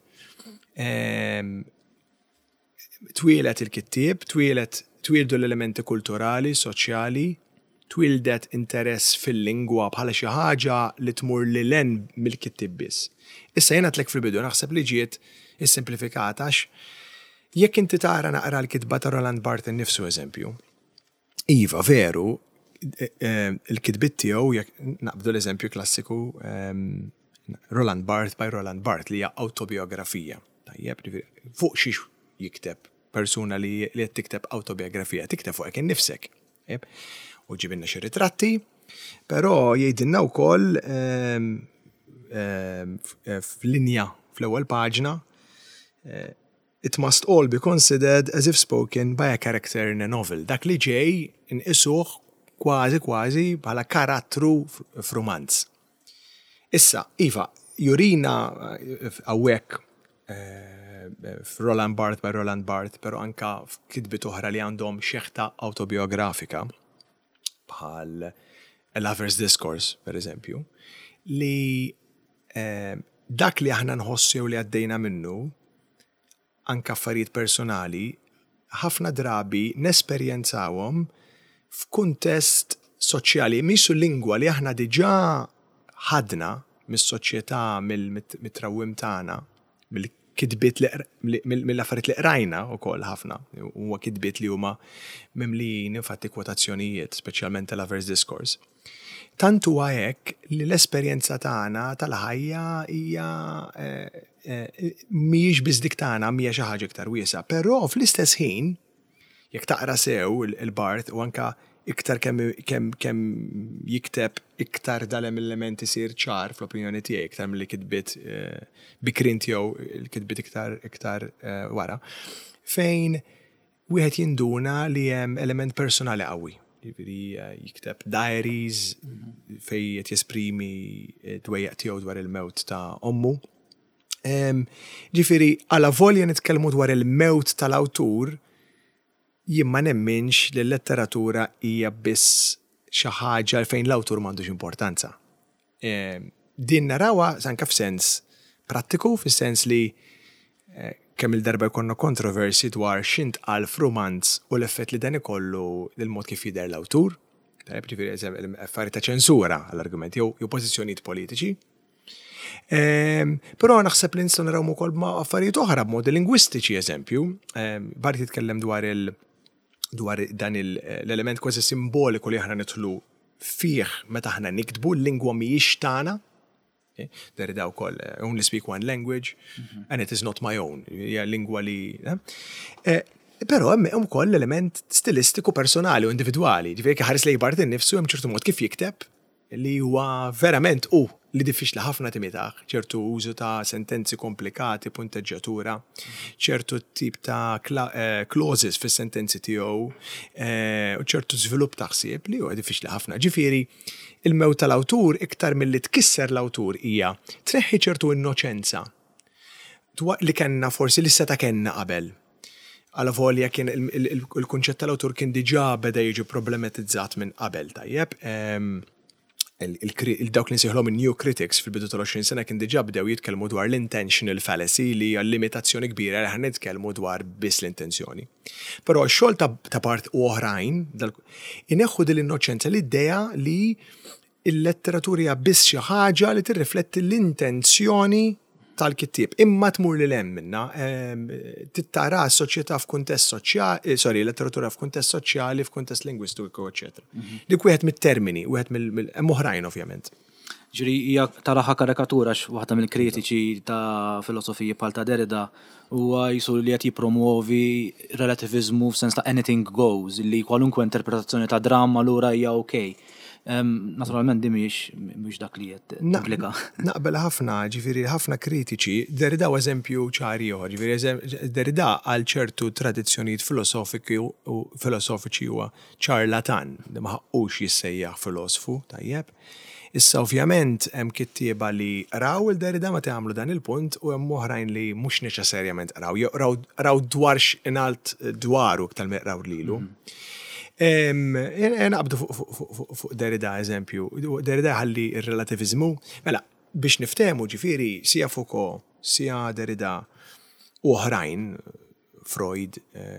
twielet il-kittieb, twielet twildu l-elementi kulturali, soċjali, twildet interess fil-lingwa bħala xi ħaġa li tmur lil len mill-kittieb biss. Issa jiena tlek fil-bidu naħseb li ġiet issimplifikata għax jekk inti tara naqra l-kitba ta' Roland Barthes innifsu eżempju. Iva, veru, il-kitbit tiegħu jekk naqbdu l-eżempju klassiku Roland Barthes by Roland Barthes li hija autobiografija. Tajjeb, fuq xiex jikteb persuna li qed tikteb autobiografija, tikteb fuq hekk innifsek. U ġibinna xi ritratti, però jgħidilna wkoll f'linja fl-ewwel paġna it must all be considered as if spoken by a character in a novel. Dak li ġej inqisuh kważi kważi bħala karattru f'romanz. Issa, iva, jurina hawnhekk f'Roland Barthes by Roland Barthes, però anka f'kitbiet oħra li għandhom xeħta autobiografika bħal A Lover's Discourse, per eżempju, li dak li aħna nħossu li għaddejna minnu anka affarijiet personali, ħafna drabi nesperjenzawhom f'kuntest soċjali, missu lingwa li aħna diġà ħadna mis-soċjetà, mill-trawwim tagħna, mill-kitbiet mill-affarijiet li qrajna wkoll ħafna, huwa kitbiet li huma mimlijin infatti kwotazzjonijiet, speċjalment A Lover's Discourse. Tant huwa hekk li l-esperjenza tagħna tal-ħajja hija mhijiex biss dik tagħna mija xi ħaġa iktar wiesa', però fl-istess ħin jekk taqra sew il-Barthes u anke iktar kemm kemm jikteb iktar dal-element isir ċar fl-opinjoni tiegħi iktar milli kitbiet bikrin tiegħu il-kitbiet iktar iktar wara, fejn wieħed jinduna li hemm element personali qawwi. Jiġifieri jikteb diaries fejn qed jesprimi dwejjaq tiegħu dwar il-mewt ta' ommu. Ġifieri għala volja nitkellmu dwar il-mewt tal-awtur, jien ma nemminx li l-letteratura hija biss xi ħaġa fejn l-awtur m'għandux importanza. Din narawha anke f'sens prattiku, fis-sens li kemm il-darba jkollna kontroversi dwar x'intqal f'romanz u l-effett li dan ikollu l-mod kif jidher l-awtur, ġifieri affarijiet ta' ċensura għall-argument jew pożizzjonijiet politiċi. Però naħseb li nistgħu naraw ukoll ma' affarijiet oħra b'modi lingwistiċi eżempju. Barth jitkellem dwar il- dwar dan l-element kważi simboliku li aħna nidħlu fih meta aħna niktbu l-lingwa mhijiex tagħna. Derrida wkoll only speak one language and it is not my own. Hija lingwa li però hemm ukoll l-element stilistiku personali u individwali. Ġifieri ħares lejn Barthes innifsu hemm ċertu mod kif jikteb li huwa verament hu li diffiċli ħafna timitaħ, ċertu użu ta' sentenzi komplikati, punteġġatura, ċertu tip ta' clauses fis-sentenzi tiegħu, u ċertu żvilupp ta' ħsieb li huwa diffiċli ħafna. Ġifieri il-mewt tal-awtur iktar milli tkisser l-awtur hija tneħħi ċertu innoċenza li kellna forsi li seta' kellna qabel. Alla volja kien il-kunċett tal-awtur kien diġà beda jiġi problematizzat minn qabel tajjeb. il-dawk li nsejħolhom in-new critics fil-bidu tal-għoxrin sena kien diġà bdew jitkellmu dwar l-intentional fallacy li hija limitazzjoni kbira li ħan nitkellmu dwar biss l-intenzjoni. Però x-xogħol ta' part oħrajn ineħħu din l-innoċenza l-idea li il-letteratura hija biss xi ħaġa li tirrifletti l-intenzjoni tal-kittieb. Imma tmur li hemm minna, tittara s-soċjetà f'kuntest soċjali, sorry, letteratura f'kuntest soċjali, f'kuntest lingwistiku, eċetera. Dik wieħed mit-termini, wieħed mill-hemm oħrajn ovvjament. Ġiri, hija taraħa karikatura waħda mill-kritiċi ta' filosofija bħal ta' Derrida huwa jisu li qed jippromuovi relativizmu f'sens ta' anything goes, li kwalunkwe interpretazzjoni ta' dramma lura hija okej. Naturalment di mhix mhux dak li qed timplika. Naqbel ħafna, ġifieri ħafna kritiċi, Derrida eżempju ċari ieħor, ġifieri Derrida għal ċertu tradizzjonijiet filosofiċi huwa ċarlatan, ma ħaqqux jissejjaħ filosofu, tajjeb. Issa ovvjament hemm kittieba li raw il-Derrida ma tagħmlu dan il-punt u hemm oħrajn li mhux neċessarjament raw, raw dwarx inalt dwaru iktar raw lilu. Naqbdu fuq Derrida eżempju, Derrida ħalli il-relativizmu, mela, biex niftehmu ġifieri sija Foucault, sija Derrida oħrajn, Freud,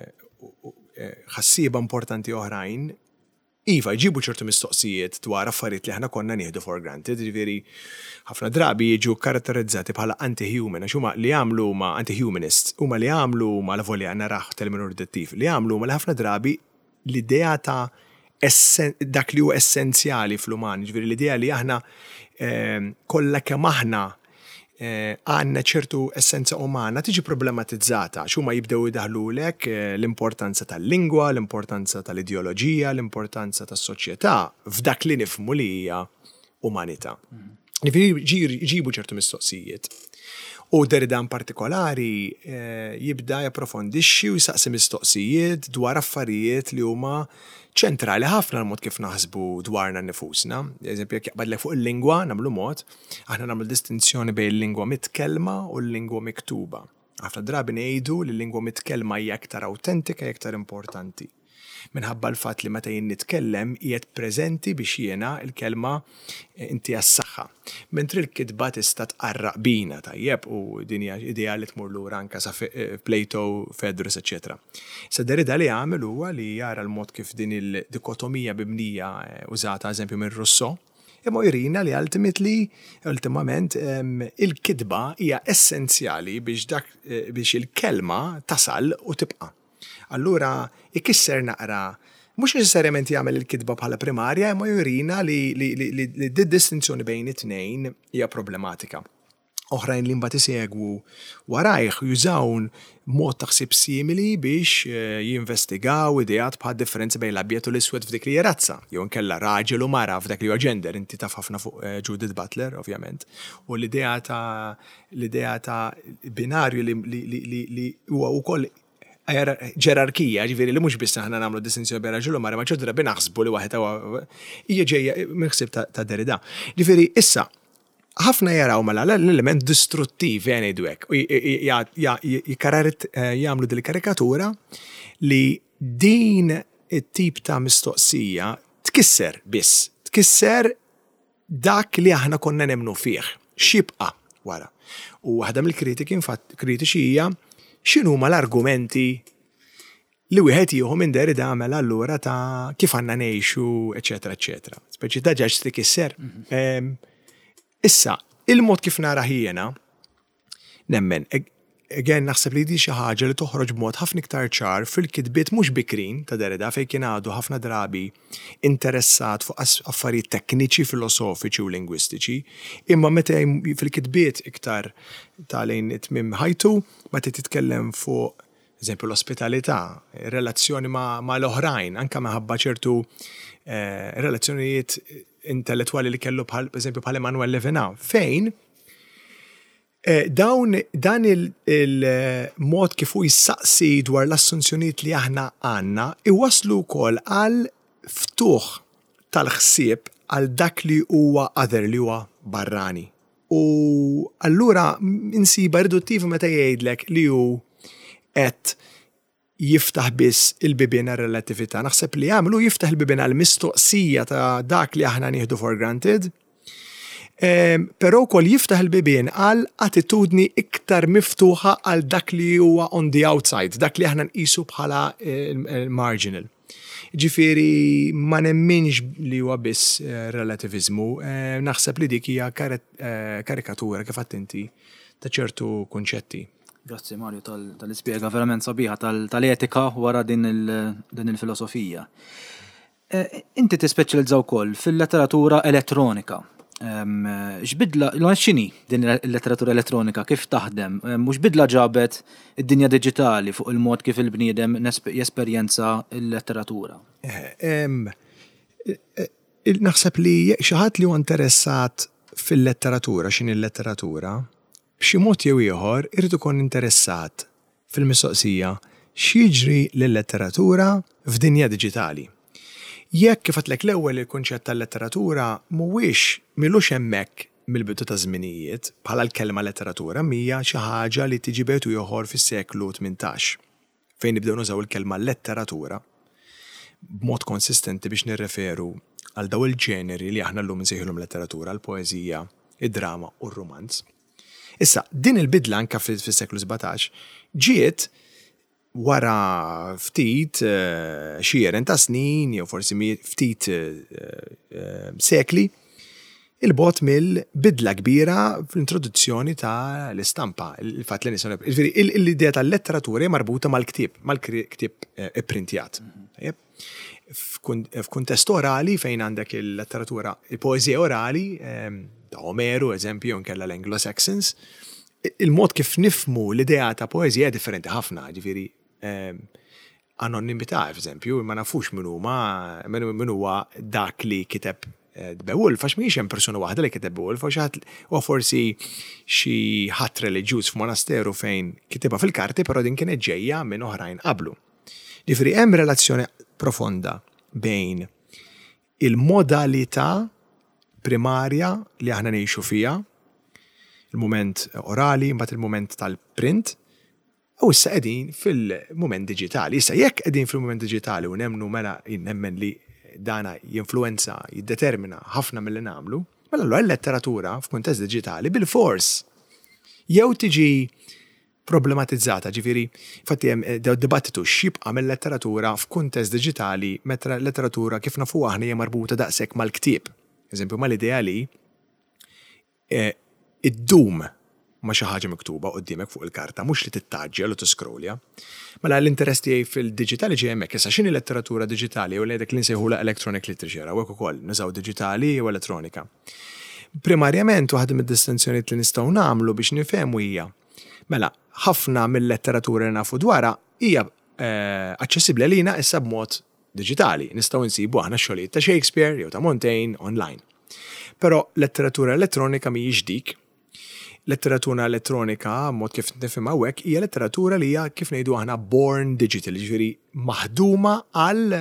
ħassieba importanti oħrajn, iva jġibu ċertu mistoqsijiet dwar affarijiet li ħna konna nieħdu for granted, ġifieri ħafna drabi jiġu karatterizzati bħala anti-human, għax huma li għamlu ma anti-humanists, huma li għamlu ma la volja naraħ terminu redettiv, li għamlu ma li ħafna drabi l-idea ta' dak li hu essenzjali fl-uman, ġifieri l-idea li aħna kollha kemm aħna għandna ċertu essenza umana tiġi problematizzata, x'huma jibdew idaħlulek l-importanza tal-lingwa, l-importanza tal-ideoloġija, l-importanza tas-soċjetà f'dak li nifhmu li hija umanità. Ġifieri jġibu ċertu mistoqsijiet. U Derrida in partikolari jibda japprofondixxi u jsaqsi mistoqsijiet dwar affarijiet li huma ċentrali ħafna l-mod kif naħsbu dwarna nnifusna. Eżempju, jekk jaqbadlek fuq il-lingwa nagħmlu mod, aħna nagħmlu distinzjoni bejn il-lingwa mitkellma u l-lingwa miktuba. Ħafna drabi ngħidu li l-lingwa mitkellma hija aktar awtentika, aktar importanti. Minħabba l-fatt li meta jien nitkellem qiegħed preżenti biex jiena l-kelma inti għas-saħħa. Mentri l-kitba tista' tqarraq bina tajjeb u din hija idea li tmur lura anke sa Plato, Phaedrus, eċetera. Sa Derrida li għamel huwa li jara l-mod kif din il-dikotomija bibnija użata eżempju minn Rousseau, imma jurina li ultimately, ultimament, il-kitba hija essenzjali biex dak biex il-kelma tasal u tibqa'. Allura, ikisser naqra, mhux neċessarjament jagħmel il-kitba bħala primarja, imma jurina li d-distinzjoni bejn it-tnejn hija problematika. Oħrajn li mbagħad isegwu warajh jużawn mod taħsib simili biex jinvestigaw ideat bħal differenzi bejn l-abjed u l-iswed f'dik li hija razza, jew inkella raġel u mara f'dak li huwa gender, inti taf ħafna fuq Judith Butler, ovvjament. U l-idea ta' l-idea ta' binarju li huwa wkoll ġerarkija, ġifieri li mhux biss aħna nagħmlu distinzjoni bejn raġel u mara, ma ċertu drabi naħsbu li waħed hija ġejja minħsib ta' Derrida. Ġifieri issa ħafna jaraw mela l-element distruttiv jgħin ngħidu hekk jagħmlu din il-karikatura li din it-tip ta' mistoqsija tkisser biss, tkisser dak li aħna konna nemmnu fih, xibqa' wara. U waħda mill-kritiki infatt kritiċi hija x'inhuma l-argumenti li wieħed jieħu minn Derrida għamel allura ta' kif għandna ngħixu, eċetera, eċetera. Speċi ta' ġaġ tikisser. Issa, il-mod kif nara jiena nemmen, again naħseb li di xi ħaġa li toħroġ b'mod ħafna iktar ċar fil-kitbiet mhux bikrin ta' Derrida fejn kien għadu ħafna drabi interessat fuq affarijiet tekniċi, filosofiċi u lingwistiċi, imma meta fil-kitbiet iktar ta' lejn it-tmiem ħajtu meta titkellem fuq eżempju l-ospitalità, relazzjoni ma' l-oħrajn, anke minħabba ċertu relazzjonijiet intellettwali li kellu bħal eżempju bħal Emmanuel Levinas, fejn dawn dan il-mod kif hu jissaqsi dwar l-assunzjonijiet li aħna għandna iwasslu wkoll għal ftuħ tal-ħsieb għal dak li huwa other li huwa barrani. U allura insiba riduttiv meta jgħidlek li hu qed jiftaħ biss il-bibien għal-relatività. Naħseb li jagħmlu jiftaħ il-bibien għal-mistoqsija ta' dak li aħna nieħdu for granted, però wkoll jiftaħ il-bibien għal attitudni iktar miftuħa għal dak li huwa on the outside, dak li aħna nqisu bħala marginal. Ġifieri ma nemminx li huwa biss relativizmu, naħseb li dik hija karikatura kif qatt inti ta' ċertu kunċetti. Grazzi Mario tal-ispjega verament sabiħa tal-etika wara din il-filosofija. Inti tispeċjalizzaw wkoll fil-letteratura elettronika. X'bidla x'inhi din il-letteratura elettronika kif taħdem? Mhux bidla ġabet id-dinja diġitali fuq il-mod kif il-bniedem jesperjenza l-letteratura. Naħseb li xi ħadd li huwa interessat fil-letteratura x'inhi l-letteratura, b'xi mod jew ieħor irid ikun interessat fil-mistoqsija x'jiġri lill-letteratura f'dinja diġitali. Jekk kif għatlek l-ewwel il-kunċett tal-letteratura mhuwiex milux hemmhekk mill-bidu ta' żminijiet bħala l-kelma letteratura mija xi ħaġa li tiġi betu ieħor fis-seklu tmintax fejn nibdew nużaw il-kelma letteratura b'mod konsistenti biex nirreferu għal daw il-ġeneri li aħna llum nsejħulhom letteratura, l-poeżija, id-drama u r-romanz. Issa, din il-bidla anka fis-seklu sebgħetax ġiet wara ftit xieren ta' snin jew forsi ftit sekli il-bot mill-bidla kbira fl-introduzzjoni ta' l-istampa. Il-fatt li nisona l-idea tal-letteratura hija marbuta mal-ktieb, mal-ktieb ipprintjat. F'kuntest orali fejn għandek il-letteratura, il-poeżija orali ta' Omeru, eżempju, nkella l-Anglo-Saxons, il-mod kif nifmu l-idea ta' poeżija differenti ħafna, ġifieri anonimità, eżempju, ma nafux min huma min huwa dak li kiteb Beowulf, għax mhijiex hemm persuna waħda li kiteb Beowulf, u forsi xi ħadd reliġjuż f'monasteru fejn kitibha fil-karti, però din kienet ġejja minn oħrajn qablu. Ġifieri hemm relazzjoni profonda bejn il-modalità primarja li aħna ngħixu fiha, il-mument orali, mbagħad il-mument tal-print, u issa qegħdin fil-mument diġitali. Issa jekk qegħdin fil-mument diġitali u nemmnu mela nemmen li dana jinfluenza, jiddetermina ħafna mill-li nagħmlu, mela allura l-letteratura f'kuntest diġitali bil-fors jew tiġi problematizzata, ġifieri infatti hemm dibattitu x'jibqa' mill-letteratura f'kuntest diġitali meta l-letteratura kif nafu aħna hija marbuta daqshekk mal-ktieb. Eżempju mal-idea li id-dum ma xi ħaġa miktuba quddiemek fuq il-karta, mhux li tittaġġel u tiskrolja. Mela l-interess tiegħi fil-diġitali ġej hemmhekk, issa x'inhi letteratura diġitali u dak li nsejħula electronic literature, u hekk ukoll nużaw diġitali jew elettronika. Primarjament waħda mid-distinzjonijiet li nistgħu nagħmlu biex nifhemu hija mela ħafna mill-letteratura li nafu dwarha hija aċċessibbli għalina issa b'mod diġitali. Nistgħu nsibu aħna xogħlijiet ta' Shakespeare jew ta' Montaigne online. Però letteratura elettronika mhijiex dik. Letteratura elettronika, mod kif nifhimha hekk, hija letteratura li hija kif ngħidu aħna born digital, ġifieri maħduma għal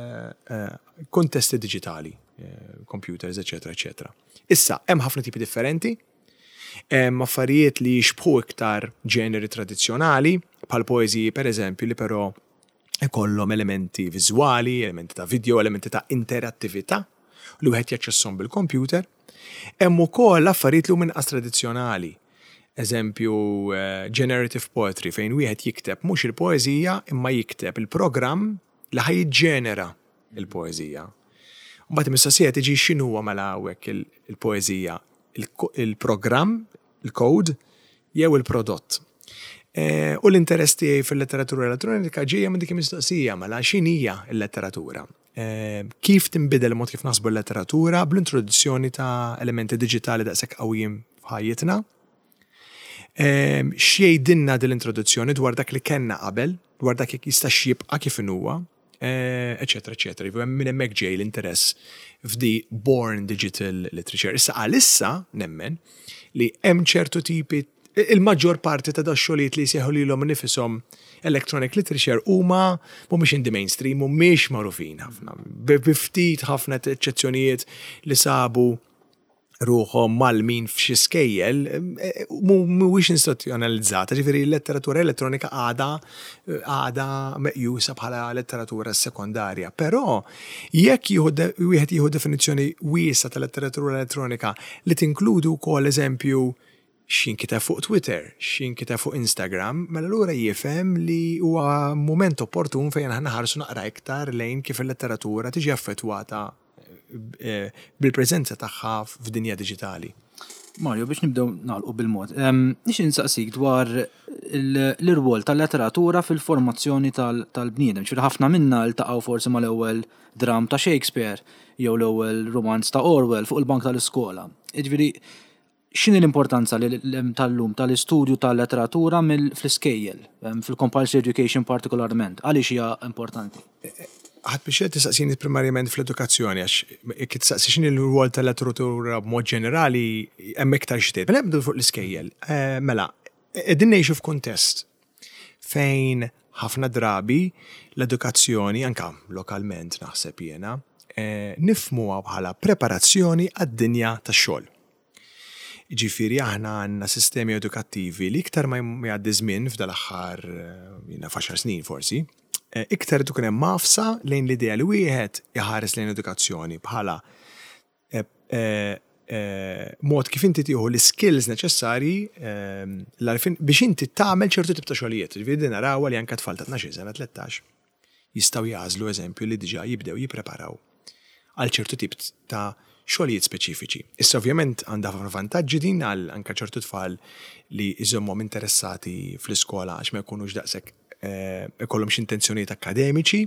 kontesti diġitali, computers, eċetera, eċetera. Issa, hemm ħafna tipi differenti, hemm affarijiet li jixbħu iktar ġeneri tradizzjonali, bħal poeżiji pereżempju li però ikollhom elementi viżwali, elementi ta' video, elementi ta' interattività li wieħed jaċċesshom bil-computer. Hemm ukoll affarijiet li huma inqas tradizzjonali. Eżempju, uh, generative poetry fejn wieħed jikteb mhux il-poeżija imma jikteb il-programm li ħajġġenera il-poeżija. Mbagħad mis-sosija tiġi x'inhuwa mela hawnhekk il-poeżija, il-programm, il-code jew il-prodott. Uh, u l-interess tiegħi fil-letteratura elettronika ġejja minn dik mistoqsija mela x'inhija l-letteratura. Uh, kif tinbidel mod kif naħsbu l-letteratura bl-introduzzjoni ta' elementi diġitali daqshekk qawwijin f'ħajjitna. Um, x'jgħidilna dil-introduzzjoni dwar dak li kellna qabel, dwar dak jista' jibqa' kif inhuwa, eċetera, eċetera. Hemm minn hemmhekk ġej l-interess f'di born digital literature. Issa għalissa nemmen li hemm ċertu tipi il-maġġor parti ta' dax-xogħlijiet li jsejħu lilhom nifishom electronic literature huma mhumiex in the mainstream, mhumiex magħrufin ħafna. Biftit ħafna eċċezzjonijiet li sabu ruħhom mal-min f'xi skejjel mhuwiex instituzzjonalizzata, ġifieri l-letteratura elettronika għada għada meqjusa bħala letteratura sekondarja. Però jekk wieħed jieħu definizzjoni wiesa ta' letteratura elettronika li tinkludu wkoll eżempju x'inkiteb fuq Twitter, x'inkiteb fuq Instagram, mela allura jifhem li huwa mument opportun fejn aħna ħarsu naqra iktar lejn kif il-letteratura tiġi affettwata bil-preżenza tagħha f'dinja diġitali. Mario, biex nibdew nagħlqu bil-mod. Nix insaqsik dwar l-irwol tal-letteratura fil-formazzjoni tal-bniedem. Ċfir ħafna minna ltaqgħu forsi mal-ewwel dram ta' Shakespeare jew l-ewwel romanz ta' Orwell fuq il-bank tal-iskola. Jiġifieri x'inhi l-importanza tal-lum tal-istudju tal-letteratura fl-iskejjel, fil-compulsory education partikolarment? Għaliex hija importanti? Ħadd biex tistaqsini primarjament fl-edukazzjoni, għax jekk tistaqsi x'inhi l-rwol tal-letteratura b'mod ġenerali hemm iktar xi tgħid. Mela nibdew fuq l-iskejjel. Mela, qegħdin ngħixu f'kuntest fejn ħafna drabi l-edukazzjoni anke lokalment naħseb jiena nifhmuha bħala preparazzjoni għad-dinja tax-xogħol. Ġifieri aħna għandna sistemi edukattivi li iktar ma jgħaddi żmien f'dal-aħħar jiena f'għaxar snin forsi, iktar tukun hemm mafsa lejn l-idea li wieħed iħares lejn edukazzjoni bħala mod kif inti tieħu l-skills neċessarji biex inti tagħmel ċertu tip ta' xogħlijiet. Ġifieri narawha li anke tfal ta' tnax-il sena tlettax jistgħu jażlu eżempju li diġà jibdew jippreparaw għal ċertu tip ta' xogħlijiet speċifiċi. Issa ovvjament għandha vantaġġi din għal anke ċertu tfal li jżommhom interessati fl-iskola għax ma jkunux daqshekk ikollhom xi intenzjonijiet akademiċi.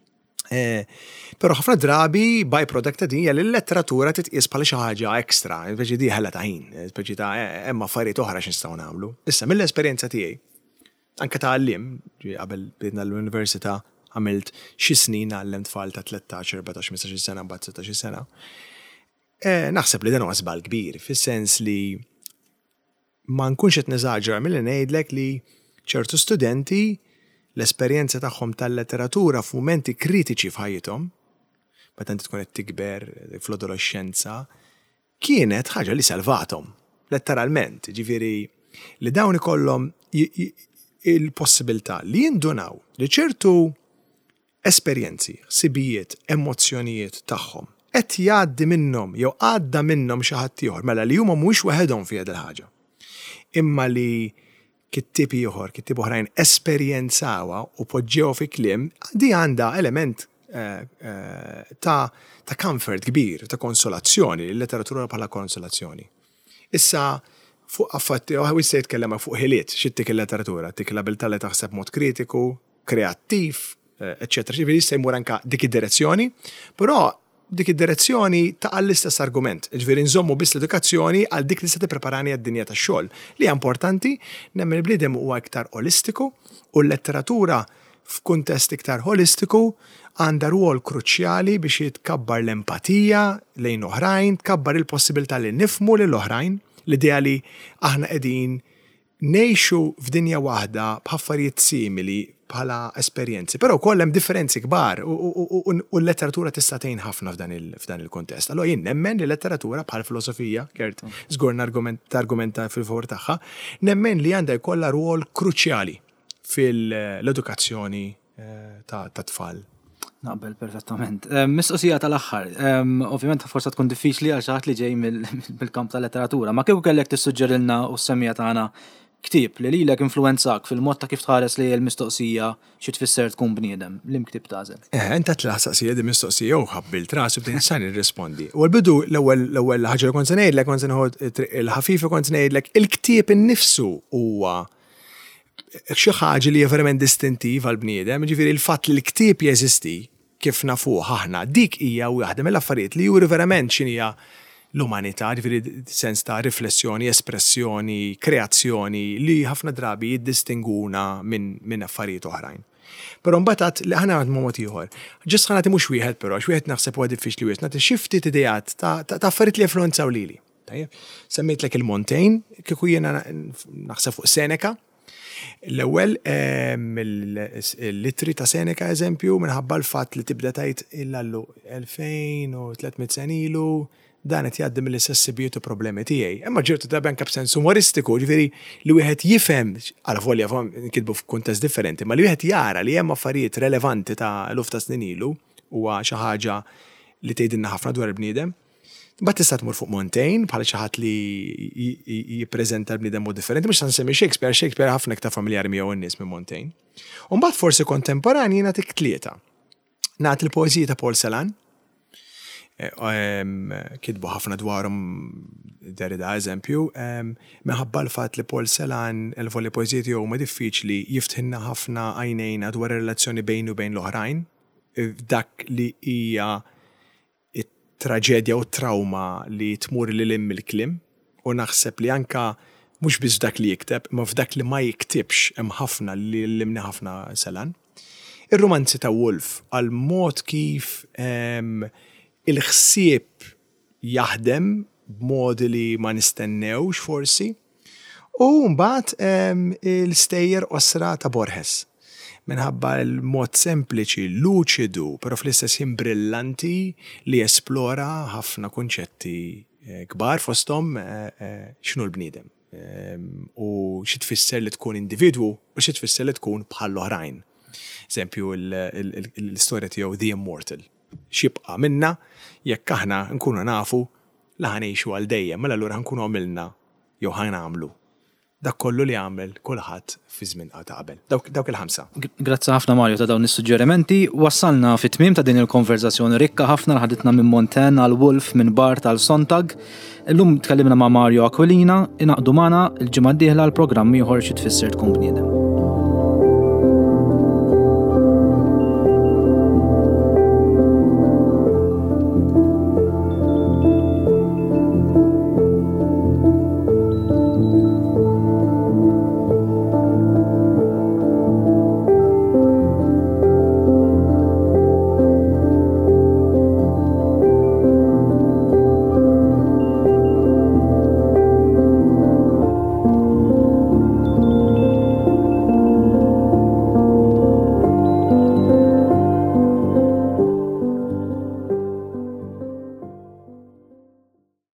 Però ħafna drabi byproduct ta' din hija li l-letteratura titqies bħala xi ħaġa ekstra, speċi di ħella ta' ħin, speċi ta' hemm affarijiet oħra x'nistgħu nagħmlu. Issa mill-esperjenza tiegħi anke ta' għalliem qabel bidna l-università għamilt xi snin għallem tfal ta' tlettax, erbatax, ħmistax sena, mbagħad sittax sena. Naħseb li dan huwa żball kbir, fis-sens li ma nkunx qed neżaġġar milli ngħidlek li ċertu studenti l-esperjenza tagħhom tal-letteratura f'mumenti kritiċi f'ħajjithom, meta inti tkun qed tikber fl-adolescenza, kienet ħaġa li salvathom, letteralment. Ġifieri li dawn ikollhom il-possibilità li jindunaw li ċertu esperjenzi, ħsibijiet, emozzjonijiet tagħhom qed jgħaddi minnhom jew għadda minnhom xi ħadd ieħor mela li huma mhuwiex waħedhom fi il ħaġa. Imma li kittib ieħor, kittib oħrajn esperjenzawa u poġġew fi kliem, di għandha element ta' ta' comfort kbir, ta' konsolazzjoni, l-letteratura bħala konsolazzjoni. Issa fuq affatti, għu se jitkellem fuq ħiliet, xittik il-letteratura, tik l-abilità li taħseb mod kritiku, kreattiv, eccetera. Ġifieri jista' jmur anke dik id-direzzjoni, però dik id-direzzjoni ta' l-istess argument. Ġifieri nżommu biss l-edukazzjoni għal dik li se tippreparani għad-dinja tax-xogħol. Li hija importanti, nemmen il-bliedem huwa iktar holistiku u l-letteratura f'kuntest iktar holistiku għandha rwol kruċjali biex jitkabbar l-empatija lejn oħrajn, tkabbar il-possibilità li nifhmu lil oħrajn, l-idea li aħna qegħdin ngħixu f'dinja waħda b'affarijiet simili bħala esperjenzi, però wkoll hemm differenzi kbar u l-letteratura tista' tgħin ħafna f'dan il-kuntest. Allura jien nemmen li l-letteratura bħal filosofija, Gert żgur argumenta fil-favur tagħha, nemmen li għandha jkollha rwol kruċjali fil-edukazzjoni ta' tfal. Naqbel perfettament. Mistoqsija tal-aħħar, ovvjament forsa tkun diffiċli għal xi ħadd li ġej mill-kamp tal-letteratura, ma kieku kellek tissuġġerilna u s-semmija tagħna ktib li lilek influenzak fil-mod ta' kif tħares li l-mistoqsija xi tfisser tkun bniedem, l-imktib tażel. Eh, enta tlaħsaqsija di mistoqsija u ħabbilt ras u bdejn sa nirrispondi. U l-bidu l-ewwel l-ewwel ħaġa li kont se ngħidlek kont se nieħu il-ħafifa kont se ngħidlek il-ktieb innifsu huwa xi ħaġa li hija verament distintiv għal bniedem, ġifieri l-fatt li l-ktieb jeżisti kif nafuh aħna, dik hija waħda mill-affarijiet li juri verament x'inhija l-umanità, ġifieri sens ta' riflessjoni, espressjoni, kreazzjoni li ħafna drabi jiddistinguna minn min affarijiet oħrajn. Però mbagħad li ħana għandhom mod ieħor. Ġist ħanati mhux wieħed però, x'wieħed naħseb huwa diffiċli wieħed nagħti xi ftit idejat ta' affarijiet li influenzaw lili. Tajjeb, semmejtlek il-Montaigne, kieku jiena naħseb fuq Seneca. L-ewwel il-litri ta' Seneca eżempju minħabba l-fatt li tibda tgħid illallu elfejn u tlietmiet sen ilu dan qed jgħaddi mill-istess problemi tiegħi. Imma ġirtu drabi anke b'sens umoristiku, ġifieri li wieħed jifhem għal volja nkitbu f'kuntest differenti, ma li wieħed jara li hemm affarijiet relevanti ta' eluf ta' snin ilu huwa xi ħaġa li tgħidilna ħafna dwar il-bniedem. Mbagħad tista' tmur fuq Montaigne bħala xi ħadd li jippreżenta l-bniedem mod differenti, mhux se nsemmi Shakespeare, Shakespeare ħafna iktar familjari miegħu n-nies minn Montaigne. U mbagħad forsi kontemporanji nagħtik tlieta. Nagħti il-poeżija ta' Paul Celan, kitbu ħafna dwarhom Derrida eżempju, minħabba l-fatt li Paul Celan il-volli poeżija tiegħu huma diffiċli jiftħilna ħafna għajnejna dwar ir-relazzjoni bejn u bejn l-oħrajn, dak li hija traġedja u trauma li tmur li lim il-klim, u naħseb li anka mhux biss dak li jikteb, ma f'dak li ma jiktibx hemm ħafna li limni ħafna Celan. Ir-romanzi ta' Woolf għal mod kif il-ħsieb jaħdem b'modi li ma nistennewx forsi, u mbagħad il-stejjer osra ta' Borges. Minħabba l-mod sempliċi, luċidu, però fl-istess ħin brillanti li esplora ħafna kunċetti kbar fosthom x'inhu l-bniedem. U xi tfisser li tkun individwu u xi tfisser li tkun bħal l-oħrajn. Eżempju l-istorja tiegħu The Immortal. Xibqa' minna jekk aħna nkunu nafu la ħanejxu għal dejjem, mela allura nkunu għamilna jew ħanagħmlu dak kollu li għamel kulħadd fi żmien ta' qabel. Dawk il-ħamsa. Grazzi ħafna Mario ta' dawn is-suġġerimenti. Wassalna fit-tmiem ta' din il-konverzazzjoni rikka ħafna ħaditna minn Montaigne għal Woolf minn Barth għal Sontag. Illum tkellimna ma' Mario Aquilina, inaqdu magħna l-ġimgħa d-dieħla l-programm ieħor xi tfisser tkun bniedem.